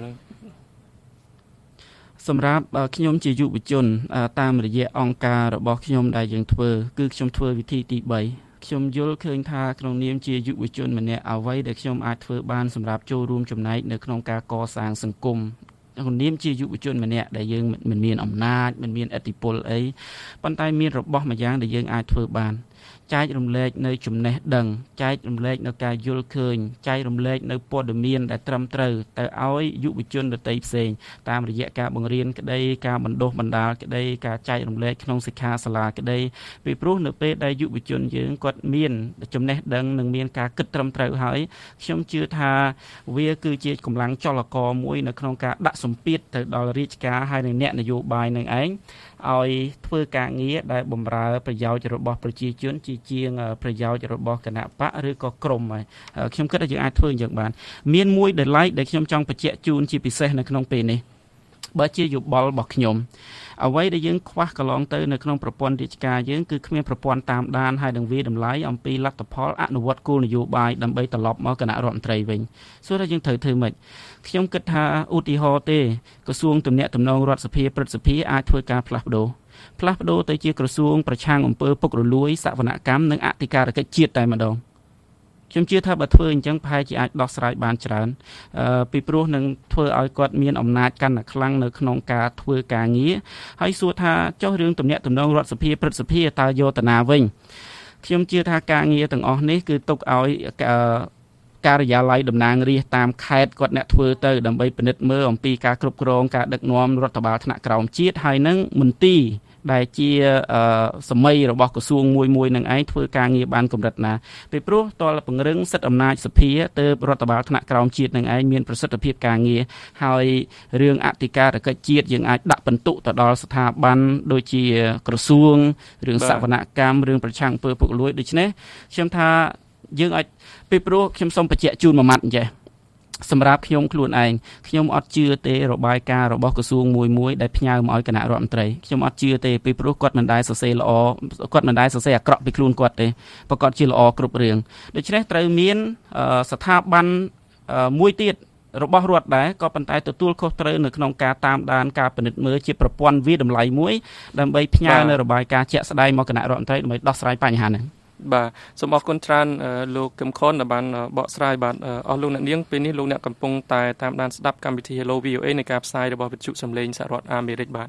សម្រាប់ខ្ញុំជាយុវជនតាមរយៈអង្គការរបស់ខ្ញុំដែលយើងធ្វើគឺខ្ញុំធ្វើវិធីទី3ខ្ញុំយល់ឃើញថាក្នុងនាមជាយុវជនម្នាក់អ្វីដែលខ្ញុំអាចធ្វើបានសម្រាប់ចូលរួមចំណែកនៅក្នុងការកសាងសង្គមក្នុងនាមជាយុវជនម្នាក់ដែលយើងមិនមានអំណាចមិនមានឥទ្ធិពលអីប៉ុន្តែមានរបស់មួយយ៉ាងដែលយើងអាចធ្វើបានចែករំលែកនៅចំណេះដឹងចែករំលែកនៅការយល់ឃើញចែករំលែកនៅព័ត៌មានដែលត្រឹមត្រូវទៅឲ្យយុវជនដទៃផ្សេងតាមរយៈការបង្រៀនក្តីការបណ្ដុះបណ្ដាលក្តីការចែករំលែកក្នុងសិក្ខាសាលាក្តីពីព្រោះនៅពេលដែលយុវជនយើងគាត់មានចំណេះដឹងនិងមានការគិតត្រឹមត្រូវហើយខ្ញុំជឿថាវាគឺជាកម្លាំងចលករមួយនៅក្នុងការដាក់សម្ពាធទៅដល់រាជការហើយនិងអ្នកនយោបាយនឹងឯងឲ្យធ្វើការងារដែលបម្រើប្រយោជន៍របស់ប្រជាជនជាងប្រយោជន៍របស់គណៈបកឬក៏ក្រុមហើយខ្ញុំគិតថាយើងអាចធ្វើអញ្ចឹងបានមានមួយដែលខ្ញុំចង់បញ្ជាក់ជូនជាពិសេសនៅក្នុងពេលនេះបើជាយោបល់របស់ខ្ញុំអ្វីដែលយើងខ្វះកន្លងទៅនៅក្នុងប្រព័ន្ធរាជការយើងគឺគ្មានប្រព័ន្ធតាមដានហើយនឹងវាតម្លៃអំពីលទ្ធផលអនុវត្តគោលនយោបាយដើម្បីត្រឡប់មកគណៈរដ្ឋមន្ត្រីវិញសួរថាយើងត្រូវធ្វើម៉េចខ្ញុំគិតថាឧទាហរណ៍ទេក្រសួងទំនាក់ទំនងរដ្ឋសភាព្រឹទ្ធសភាអាចធ្វើការផ្លាស់ប្ដូរទៅជាក្រសួងប្រឆាំងអំពើពុករលួយសវនកម្មនិងអធិការកិច្ចជាតិតែម្ដងខ្ញុំជឿថាបើធ្វើអញ្ចឹងប្រហែលជាអាចដោះស្រាយបានច្រើនពីព្រោះនឹងធ្វើឲ្យគាត់មានអំណាចកាន់តែខ្លាំងនៅក្នុងការធ្វើការងារហើយសួរថាចុះរឿងទំនាក់ទំនងរដ្ឋសភាព្រឹទ្ធសភាតើយកទៅណាវិញខ្ញុំជឿថាការងារទាំងអស់នេះគឺទុកឲ្យការិយាល័យតំណាងរាស្ត្រតាមខេត្តគាត់អ្នកធ្វើទៅដើម្បីពិនិត្យមើលអំពីការគ្រប់គ្រងការដឹកនាំរដ្ឋបាលថ្នាក់ក្រោមជាតិហើយនឹងមន្ទីរដែលជាសម័យរបស់ក្រសួងមួយនឹងឯងធ្វើការងារបានកម្រិតណាពីព្រោះតលពង្រឹងសិទ្ធិអំណាចសភាទៅរដ្ឋបាលថ្នាក់ក្រោមជាតិនឹងឯងមានប្រសិទ្ធភាពការងារហើយរឿងអធិការកិច្ចជាតិយើងអាចដាក់ពិន្ទុទៅដល់ស្ថាប័នដូចជាក្រសួងរឿងសវនកម្មរឿងប្រឆាំងអំពើពុករលួយដូច្នេះខ្ញុំថាយើងអាចពីព្រោះខ្ញុំសូមបញ្ជាក់ជូនមួយម៉ាត់អញ្ចេះសម្រាប់ខ្ញុំខ្លួនឯងខ្ញុំអត់ជឿទេរបាយការណ៍របស់ក្រសួងមួយដែលផ្ញើមកឲ្យគណៈរដ្ឋមន្ត្រីខ្ញុំអត់ជឿទេពីព្រោះគាត់មិនដែលសរសេរល្អគាត់មិនដែលសរសេរអាក្រក់ពីខ្លួនគាត់ទេប្រកាសជាល្អគ្រប់រឿងដូច្នេះត្រូវមានស្ថាប័នមួយទៀតរបស់រដ្ឋដែរក៏ប៉ុន្តែទទួលខុសត្រូវនៅក្នុងការតាមដានការពិនិត្យមើលជាប្រព័ន្ធវាតម្លៃមួយដើម្បីផ្ញើនៅរបាយការណ៍ជាក់ស្ដែងមកគណៈរដ្ឋមន្ត្រីដើម្បីដោះស្រាយបញ្ហានេះបាទសូមអរគុណច្រើនលោកកឹមខុនដែលបានបកស្រាយបាទអស់លោកអ្នកនាងពេលនេះលោកអ្នកកំពុងតែតាមដានស្ដាប់កម្មវិធី Hello VOA នៃការផ្សាយរបស់វិទ្យុសំឡេងសហរដ្ឋអាមេរិកបាទ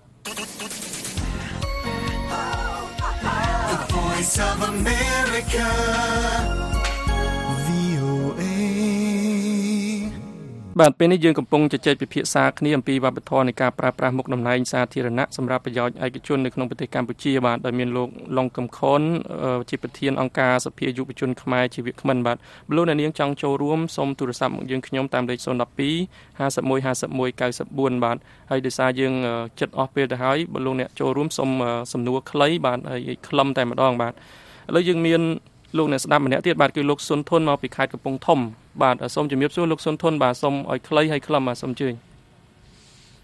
The Voice of America VOA បាទពេលនេះយើងកំពុងជជែកពិភាក្សាគ្នាអំពីវប្បធម៌នៃការប្រើប្រាស់មុខតំណែងសាធារណៈសម្រាប់ប្រយោជន៍ឯកជននៅក្នុងប្រទេសកម្ពុជាបាទដោយមានលោកឡុងកឹមខុនជាប្រធានអង្គការសភាយុវជនខ្មែរជីវៈក្មិនបាទលោកអ្នកនាងចង់ចូលរួមសូមទូរស័ព្ទមកយើងខ្ញុំតាមលេខ012 51 51 94បាទហើយដោយសារយើងចិត្តអស់ពេលទៅហើយបើលោកអ្នកចូលរួមសូមសំណួរខ្លីបាទហើយខ្លឹមតែម្ដងបាទឥឡូវយើងមានលោកអ្នកស្ដាប់ម្នាក់ទៀតបាទគឺលោកសុនធុនមកពីខេត្តកំពង់ធំបាទសូមជំរាបសួរលោកសុនធុនបាទសូមឲ្យខ្លីហើយខ្លឹមបាទសូមអញ្ជើញ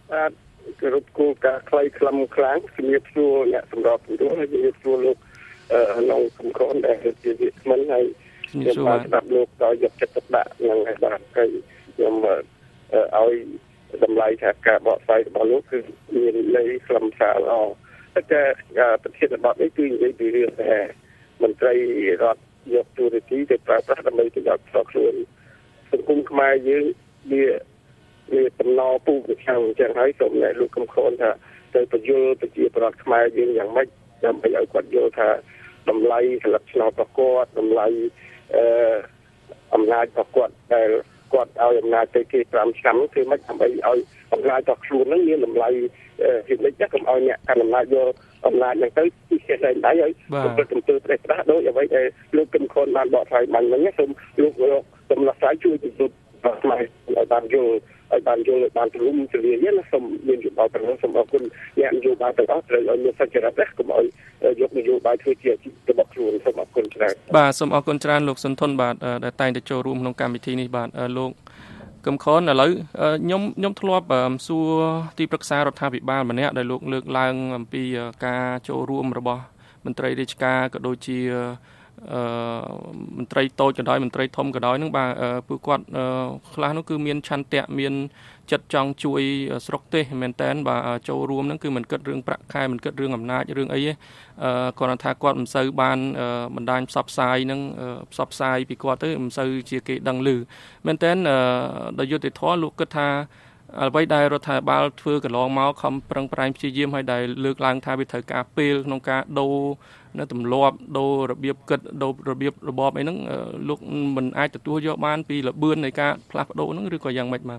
បាទគោរពគោលការណ៍ខ្លីខ្លឹមខ្លាំងជំរាបសួរអ្នកសម្របសម្រួលហើយជំរាបសួរលោកក្នុងក្រុមខនដែលជាវាគ្មិនហើយខ្ញុំបានស្ដាប់លោកដោយយកចិត្តទុកដាក់នឹងហើយបាទហើយខ្ញុំឲ្យតម្លៃថាការបកស្រាយរបស់លោកគឺមានន័យខ្លឹមសារល្អតែប្រធានបទនេះគឺនិយាយពីរឿងថាមន្ត្រីរដ្ឋយកទូរទស្សន៍ទៅប្រើប្រាស់ដើម្បីប្រយោជន៍ផ្ទាល់ខ្លួនសង្គមខ្មែរយើងវាតំណពូជប្រចាំអញ្ចឹងហើយសូមអ្នកលោកកំខនថាទៅបញ្យល់ប្រជាពលរដ្ឋខ្មែរយើងយ៉ាងម៉េចដើម្បីឲ្យគាត់យល់ថាតម្លៃស្លឹកឆ្នោតរបស់គាត់តម្លៃអំណាចរបស់គាត់ដែលគាត់ឲ្យអំណាចទៅគេ5ឆ្នាំគឺមិនដើម្បីឲ្យអំណាចរបស់ខ្លួននឹងមានតម្លៃជានិច្ចកុំឲ្យអ្នកកាន់អំណាចយកអំណាចហ្នឹងទៅពីគេតែដៃឲ្យប្រព្រឹត្តអំពើផ្ដេសផ្ដាស់ដោយអ្វីដែលលោកកំខនបានបកស្រាយបាញ់មិញសូមលោកដំណោះស្រាយជួយពិនិត្យខ្មែរឲ្យបានយល់ឲ្យបានទូលំទូលាយណាសូមមានយោបល់ទាំងនោះសូមអរគុណអ្នកនយោបាយទាំងអស់ត្រូវឲ្យមានសច្ចរិតណាកុំឲ្យយកនយោបាយធ្វើជាអាជីពរបស់ខ្លួនសូមអរគុណច្រើនបាទសូមអរគុណច្រើនលោកសុនធនបាទដែលតែងតែចូលរួមក្នុងកម្មវិធីនេះបាទលោកកឹមខនឥឡូវខ្ញុំធ្លាប់សួរទីប្រឹក្សារដ្ឋាភិបាលម្នាក់ដែលលោកលើកឡើងអំពីការចូលរួមរបស់មន្ត្រីរាជការក៏ដូចជាមន្ត្រីតូចក៏ដោយមន្ត្រីធំក៏ដោយនឹងបាទពួកគាត់ខ្លះនោះគឺមានឆន្ទៈមានចិត្តចង់ជួយស្រុកទេសមែនតើបាទចូលរួមនឹងគឺមិនគិតរឿងប្រាក់ខែមិនគិតរឿងអំណាចរឿងអីទេគាត់ថាគាត់មិនសូវបានបណ្ដាញផ្សព្វផ្សាយនឹងផ្សព្វផ្សាយពីគាត់ទៅមិនសូវជាគេដឹងឮមែនតើដោយយុត្តិធម៌លោកគិតថាអ្វីដែលរដ្ឋាភិបាលធ្វើកន្លងមកខំប្រឹងប្រែងព្យាយាមឲ្យដែលលើកឡើងថាវាត្រូវការពេលក្នុងការដូរនៅទម្លាប់ដូររបៀបគិតដូររបៀបរបបអីហ្នឹងលោកមិនអាចទទួលយកបានពីលបឿននៃការផ្លាស់ប្ដូរហ្នឹងឬក៏យ៉ាងម៉េចបាទ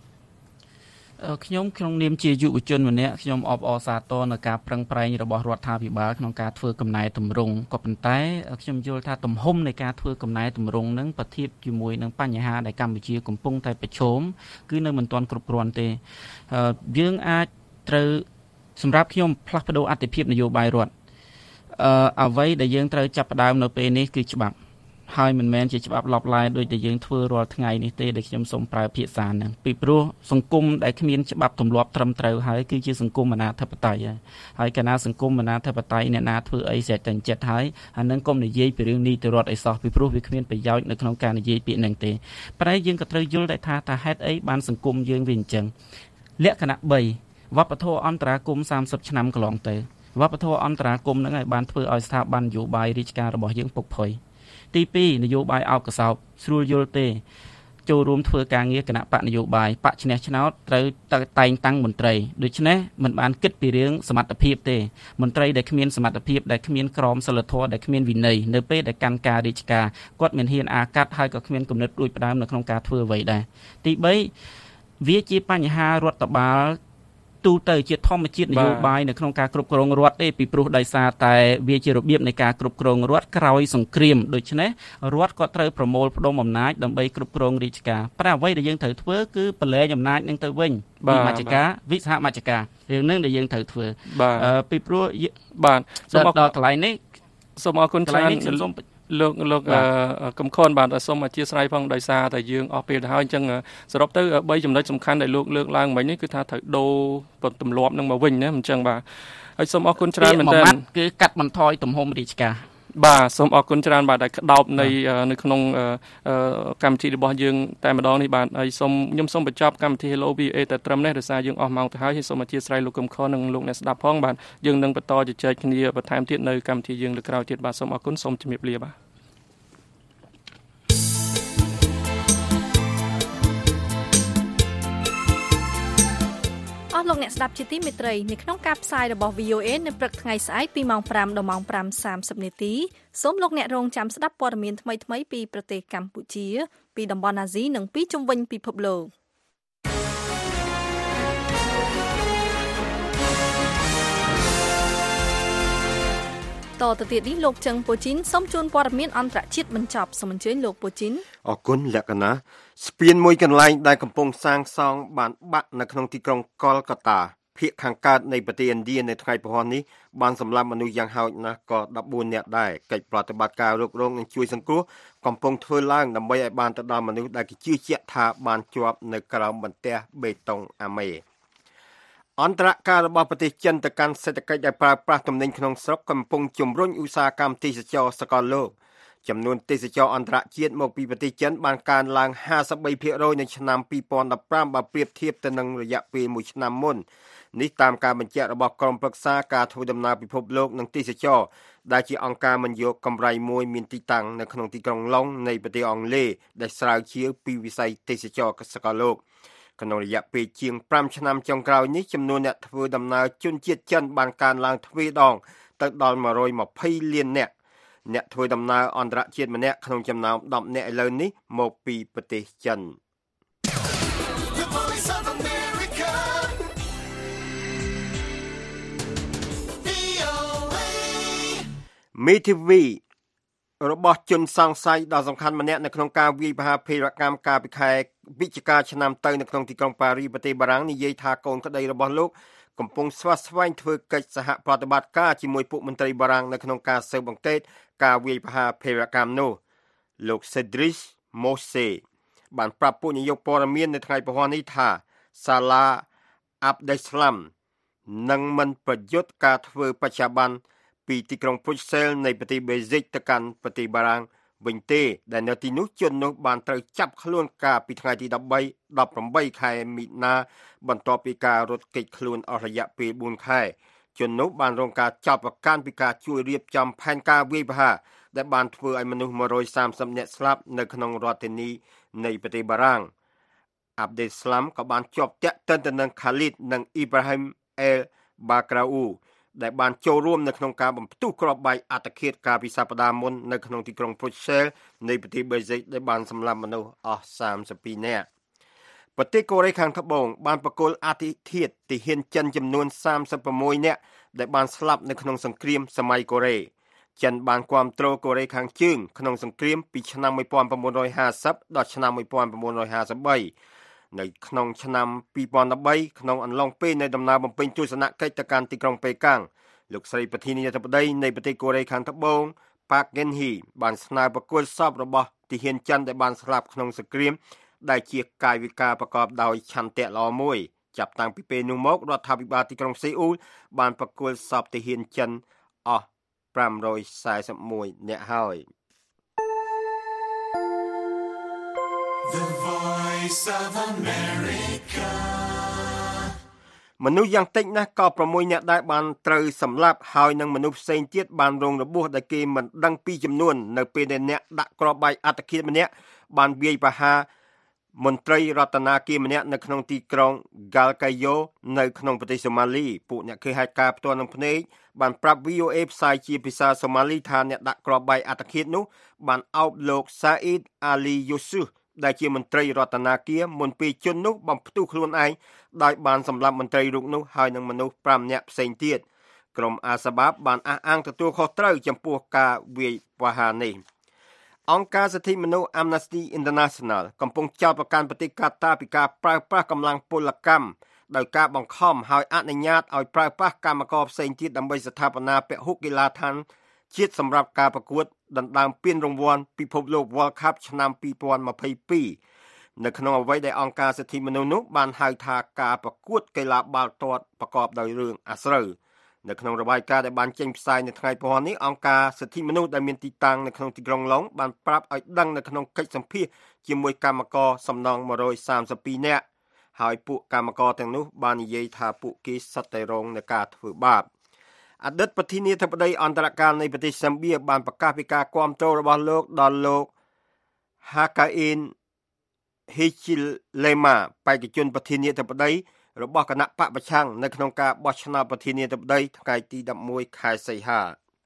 ខ្ញុំក្នុងនាមជាយុវជនម្នាក់ខ្ញុំអបអរសាទរនៅការប្រឹងប្រែងរបស់រដ្ឋាភិបាលក្នុងការធ្វើកំណែតម្រង់ក៏ប៉ុន្តែខ្ញុំយល់ថាទំហំនៃការធ្វើកំណែតម្រង់នឹងប្រតិបត្តិជាមួយនឹងបញ្ហាដែលកម្ពុជាកំពុងតែប្រឈមគឺនៅមិនទាន់គ្រប់គ្រាន់ទេយើងអាចត្រូវសម្រាប់ខ្ញុំផ្លាស់ប្ដូរអត្ថិភាពនយោបាយរដ្ឋអ្វីដែលយើងត្រូវចាប់ផ្ដើមនៅពេលនេះគឺច្បាប់ហើយមិនមែនជាច្បាប់ឡប់ឡាយដូចដែលយើងធ្វើរាល់ថ្ងៃនេះទេដែលខ្ញុំសូមប្រើភាសាហ្នឹងពីព្រោះសង្គមដែលគ្មានច្បាប់ទម្លាប់ត្រឹមត្រូវហើយគឺជាសង្គមអនាធិបតេយ្យហើយកាលណាសង្គមអនាធិបតេយ្យអ្នកណាធ្វើអីស្រេចតែចិត្តហើយអានឹងកុំនិយាយពីរឿងនីតិរដ្ឋអីសោះពីព្រោះវាគ្មានប្រយោជន៍នៅក្នុងការនិយាយពាក្យហ្នឹងទេប៉ុន្តែយើងក៏ត្រូវយល់ដែរថាហេតុអីបានសង្គមយើងវាអញ្ចឹងលក្ខណៈ3វប្បធម៌អន្តរាគមន៍30ឆ្នាំកន្លងទៅវប្បធម៌អន្តរាគមន៍ហ្នឹងឲ្យបានធ្វើឲ្យស្ថាប័ននយោបាយរាជការរបស់យើងពុកផុយទី2នយោបាយអោបកសោបស្រួលយល់ទេចូលរួមធ្វើការងារគណៈបកនយោបាយបកឈ្នះឆ្នោតត្រូវតែងតាំងមន្ត្រីដូច្នេះមិនបានគិតពីរឿងសមត្ថភាពទេមន្ត្រីដែលគ្មានសមត្ថភាពដែលគ្មានក្រមសីលធម៌ដែលគ្មានវិន័យនៅពេលដែលកាន់ការរាជការគាត់មិនហ៊ានអាកាត់ហើយក៏គ្មានគំនិតដូចផ្ដើមនៅក្នុងការធ្វើអ្វីដែរទី3វាជាបញ្ហារដ្ឋបាលទូទៅជាធម្មជាតិនយោបាយនៅក្នុងការគ្រប់គ្រងរដ្ឋទេពីព្រោះដោយសារតែវាជារបៀបនៃការគ្រប់គ្រងរដ្ឋក្រោយសង្គ្រាមដូច្នេះរដ្ឋក៏ត្រូវប្រមូលផ្ដុំអំណាចដើម្បីគ្រប់គ្រងរាជការប៉ុន្តែអ្វីដែលយើងត្រូវធ្វើគឺប្រឡែងអំណាចនឹងទៅវិញពីមជ្ឈការវិសហមជ្ឈការរឿងនឹងដែលយើងត្រូវធ្វើពីព្រោះបាទដល់កន្លែងនេះសូមអរគុណច្រើនលោកកំខនបាទសូមអធិស្ឋានផងដោយសារតែយើងអស់ពេលទៅហើយអញ្ចឹងសរុបទៅ3ចំណុចសំខាន់ដែលលោកលើកឡើងមិញនេះគឺថាត្រូវដូរទម្លាប់នឹងមកវិញណាអញ្ចឹងបាទហើយសូមអរគុណច្រើនមែនតើគឺកាត់បន្ថយទំហំរាជការបាទសូមអរគុណច្រើនបាទដែលក្តោបនៅក្នុងកម្មវិធីរបស់យើងតែម្ដងនេះបាទហើយខ្ញុំសូមបញ្ចប់កម្មវិធី Hello VA តែត្រឹមនេះដោយសារយើងអស់ម៉ោងទៅហើយសូមអធិស្ឋានលោកកំខននិងលោកអ្នកស្ដាប់ផងបាទយើងនឹងបន្តជជែកគ្នាបន្ថែមទៀតនៅកម្មវិធីយើងលើកក្រោយទៀតបាទសូមអរគុណសូមជម្រាបលាបាទអស់លោកអ្នកស្ដាប់ជាទីមេត្រីនៅក្នុងការផ្សាយរបស់ VOA នៅព្រឹកថ្ងៃស្អែកពីម៉ោង 5 ដល់ម៉ោង 5:30 នាទីសូមលោកអ្នករងចាំស្ដាប់ព័ត៌មានថ្មីៗពីប្រទេសកម្ពុជាពីតំបន់អាស៊ីនិងពីជុំវិញពិភពលោកតទៅទៀតនេះលោកចឹងពូជីនសូមជូនព័ត៌មានអន្តរជាតិបញ្ចប់សូមអញ្ជើញលោកពូជីនអរគុណលក្ខណៈស្ពានមួយកន្លែងដែលកំពុងសាងសង់បានបាក់នៅក្នុងទីក្រុងកលកាតាភាគខាងកើតនៃប្រទេសឥណ្ឌានៅថ្ងៃពហុនេះបានសម្លាប់មនុស្សយ៉ាងហោចណាស់ក៏14នាក់ដែរកិច្ចប្រតិបត្តិការរុករកនិងជួយសង្គ្រោះកំពុងធ្វើឡើងដើម្បីឲ្យបានទៅដល់មនុស្សដែលគេជឿជាក់ថាបានជាប់នៅក្រោមបន្ទះបេតុងអាមេអន្តរការរបស់ប្រទេសចិនទៅកាន់សេដ្ឋកិច្ចដែលប្រើប្រាស់ទំនិញក្នុងស្រុកកំពុងជំរុញឧស្សាហកម្មទេសចរណ៍សកលលោកចំនួនទេសចរអន្តរជាតិមកពីប្រទេសចិនបានកើនឡើង 53% នៅឆ្នាំ 2015 បើប្រៀបធៀបទៅនឹងរយៈពេល1ឆ្នាំមុននេះតាមការបញ្ជាក់របស់ក្រុមប្រឹក្សាការធ្វើដំណើរពិភពលោកនិងទេសចរដែលជាអង្គការមិនយកកម្រៃមួយមានទីតាំងនៅក្នុងទីក្រុងឡុងនៃប្រទេសអង់គ្លេសដែលស្រាវជ្រាវពីវិស័យទេសចរសកលលោកក្នុងរយៈពេលជាង5ឆ្នាំចុងក្រោយនេះចំនួនអ្នកធ្វើដំណើរជនជាតិចិនបានកើនឡើងទ្វេដងទៅដល់120លាននាក់អ្នកធ្វើដំណើរអន្តរជាតិម្នាក់ក្នុងចំណោម10នាក់ឥឡូវនេះមកពីប្រទេសចិនមេធាវីរបស់ជនសង្ស័យដ៏សំខាន់ម្នាក់នៅក្នុងការវាយប្រហារភេរកម្មកាលពីខែវិច្ឆិកាឆ្នាំទៅនៅក្នុងទីក្រុងប៉ារីសប្រទេសបារាំងនិយាយថាកូនក្តីរបស់លោកកំពុងស្វាស្វែងធ្វើកិច្ចសហប្រតិបត្តិការជាមួយពួកមន្ត្រីបារាំងនៅក្នុងការស៊ើបអង្កេតការវាយប្រហារភេរកម្មនោះលោក Cédric Mose បានប្រាប់ពួកនាយកព័ត៌មាននៅថ្ងៃពហុនេះថា Salah Abdeslam នឹងមិនប្រយុទ្ធការធ្វើបច្ចុប្បន្នពីទីក្រុងព្រុចសែលនៃប្រទេសបេហ្សិកទៅកាន់ប្រទេសបារាំងវិញទេដែលនៅទីនោះជននោះបានត្រូវចាប់ខ្លួនកាលពីថ្ងៃទី18 ខែមិថុនាបន្ទាប់ពីការរត់គេចខ្លួនអស់រយៈពេល4ខែជននោះបានរងការចាប់ប្រកាន់ពីការជួយរៀបចំផែនការវាយប្រហារដែលបានធ្វើឲ្យមនុស្ស130នាក់ស្លាប់នៅក្នុងរដ្ឋធានីនៃប្រទេសបារាំង Abdeslam ក៏បានជាប់ទាក់ទិនទៅនឹង Khalid និង Ibrahim El Bakraouiដែលបានចូលរួមនៅក្នុងការបំផ្ទុះគ្រាប់បែកអត្តឃាតកាលពីសប្តាហ៍មុននៅក្នុងទីក្រុងព្រុចសែលនៃប្រទេសបេហ្សិកដែលបានសម្លាប់មនុស្សអស់32នាក់ប្រទេសកូរ៉េខាងត្បូងបានប្រគល់អតិថិទាហានចិនចំនួន36នាក់ដែលបានស្លាប់នៅក្នុងសង្គ្រាមសម័យកូរ៉េចិនបានគាំទ្រកូរ៉េខាងជើងក្នុងសង្គ្រាមពីឆ្នាំ1950ដល់ឆ្នាំ1953នៅក្នុងឆ្នាំ2013ក្នុងអំឡុងពេលនៃដំណើរបំពេញទស្សនកិច្ចទៅកាន់ទីក្រុងប៉េកាំងលោកស្រីប្រធានាធិបតីនៃប្រទេសកូរ៉េខាងត្បូង Park Geun-hye បានស្នើប្រគល់សពរបស់ទាហានចិនដែលបានស្លាប់ក្នុងសង្គ្រាមដែលជាកាយវិការប្រកបដោយឆន្ទៈល្អមួយចាប់តាំងពីពេលនោះមករដ្ឋាភិបាលទីក្រុងសេអ៊ូលបានប្រគល់សពទាហានចិនអស់541នាក់ហើយ The Voice of America មនុស្សយ៉ាងតិចណាស់ក៏6នាក់ដែរបានត្រូវសម្លាប់ហើយនឹងមនុស្សផ្សេងទៀតបានរងរបួសដែលគេមិនដឹងពីចំនួននៅពេលដែលអ្នកដាក់គ្រាប់បែកអត្តឃាតម្នាក់បានវាយប្រហារមន្ត្រីរដ្ឋាភិបាលម្នាក់នៅក្នុងទីក្រុង Galkayo នៅក្នុងប្រទេសសូម៉ាលីពួកអ្នកឃើញហេតុការណ៍ផ្ទាល់នឹងភ្នែកបានប្រាប់ VOA ផ្សាយជាភាសាសូម៉ាលីថាអ្នកដាក់គ្រាប់បែកអត្តឃាតនោះបានអោបលោក Said Ali Yusuf ដែលជាមន្ត្រីរដ្ឋាភិបាលមុនពេលជននោះបំផ្ទុះខ្លួនឯងដោយបានសម្លាប់មន្ត្រីរូបនោះហើយនឹងមនុស្ស5នាក់ផ្សេងទៀតក្រុមអាសាបាបបានអះអាងទទួលខុសត្រូវចំពោះការវាយប្រហារនេះអង្គការសិទ្ធិមនុស្ស Amnesty International កំពុងចោទប្រកាន់ប្រទេសកាតាពីការប្រើប្រាស់កម្លាំងពលកម្មដោយការបង្ខំឲ្យអនុញ្ញាតឲ្យប្រើប្រាស់កម្មករផ្សេងទៀតដើម្បីស្ថាបនាពហុកីឡដ្ឋានជាតិសម្រាប់ការប្រកួតដណ្ដើមពានរង្វាន់ពិភពលោក World Cup ឆ្នាំ2022នៅក្នុងអ្វីដែលអង្គការសិទ្ធិមនុស្សនោះបានហៅថាការប្រកួតកីឡាបាល់ទាត់ប្រកបដោយរឿងអាស្រូវនៅក្នុងរបាយការណ៍ដែលបានចេញផ្សាយនៅថ្ងៃពុធនេះអង្គការសិទ្ធិមនុស្សដែលមានទីតាំងនៅក្នុងទីក្រុងឡុងបានប្រាប់ឲ្យដឹងនៅក្នុងកិច្ចសម្ភាសន៍ជាមួយកម្មករសំណង132នាក់ហើយពួកកម្មករទាំងនោះបាននិយាយថាពួកគេសុទ្ធតែរងនឹងការធ្វើបាបអតីតប្រធានាធិបតីអន្តរកាលនៃប្រទេសហ្សាំបៀបានប្រកាសពីការគាំទ្ររបស់លោកដល់លោក Hakainde Hichilema បេក្ខជនប្រធានាធិបតីរបស់គណៈបកប្រឆាំងនៅក្នុងការបោះឆ្នោតប្រធានាធិបតីថ្ងៃទី11ខែសីហា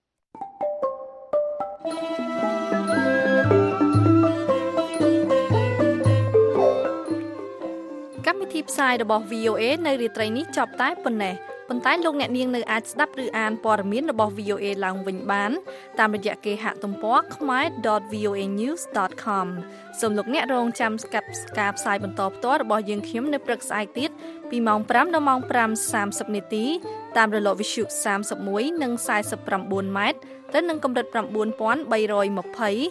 កម្មវិធីផ្សាយរបស់ VOA នៅរាត្រីនេះចប់តែប៉ុណ្ណេះប៉ុន្តែលោកអ្នកនាងនៅអាចស្ដាប់ឬអានព័ត៌មានរបស់ VOA ឡើងវិញបានតាមរយៈគេហទំព័រ khmer.voanews.com សូមលោកអ្នករងចាំស្កាប់ការផ្សាយបន្តផ្ទាល់របស់យើងខ្ញុំនៅព្រឹកស្អែកទៀតពីម៉ោង 5 ដល់ម៉ោង 5:30 នាទីតាមរលកវិទ្យុ31និង49ម៉ែត្រទៅនឹងកម្រិត 9320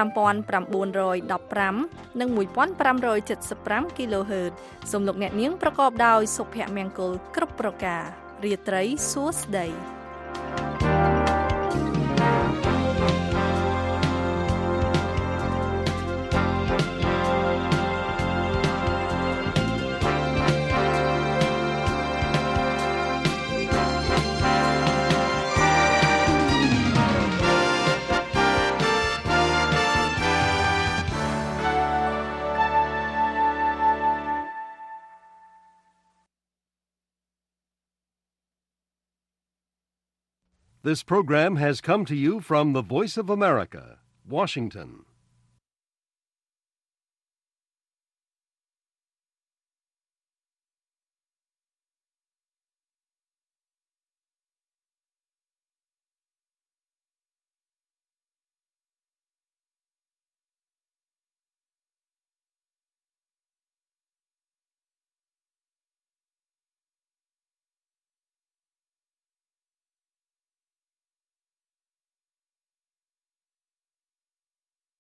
5915 និង 1575 kHz សូមលោកអ្នកនាងប្រកបដោយសុភមង្គលគ្រប់ប្រការរាត្រីសួស្តី This program has come to you from the Voice of America, Washington.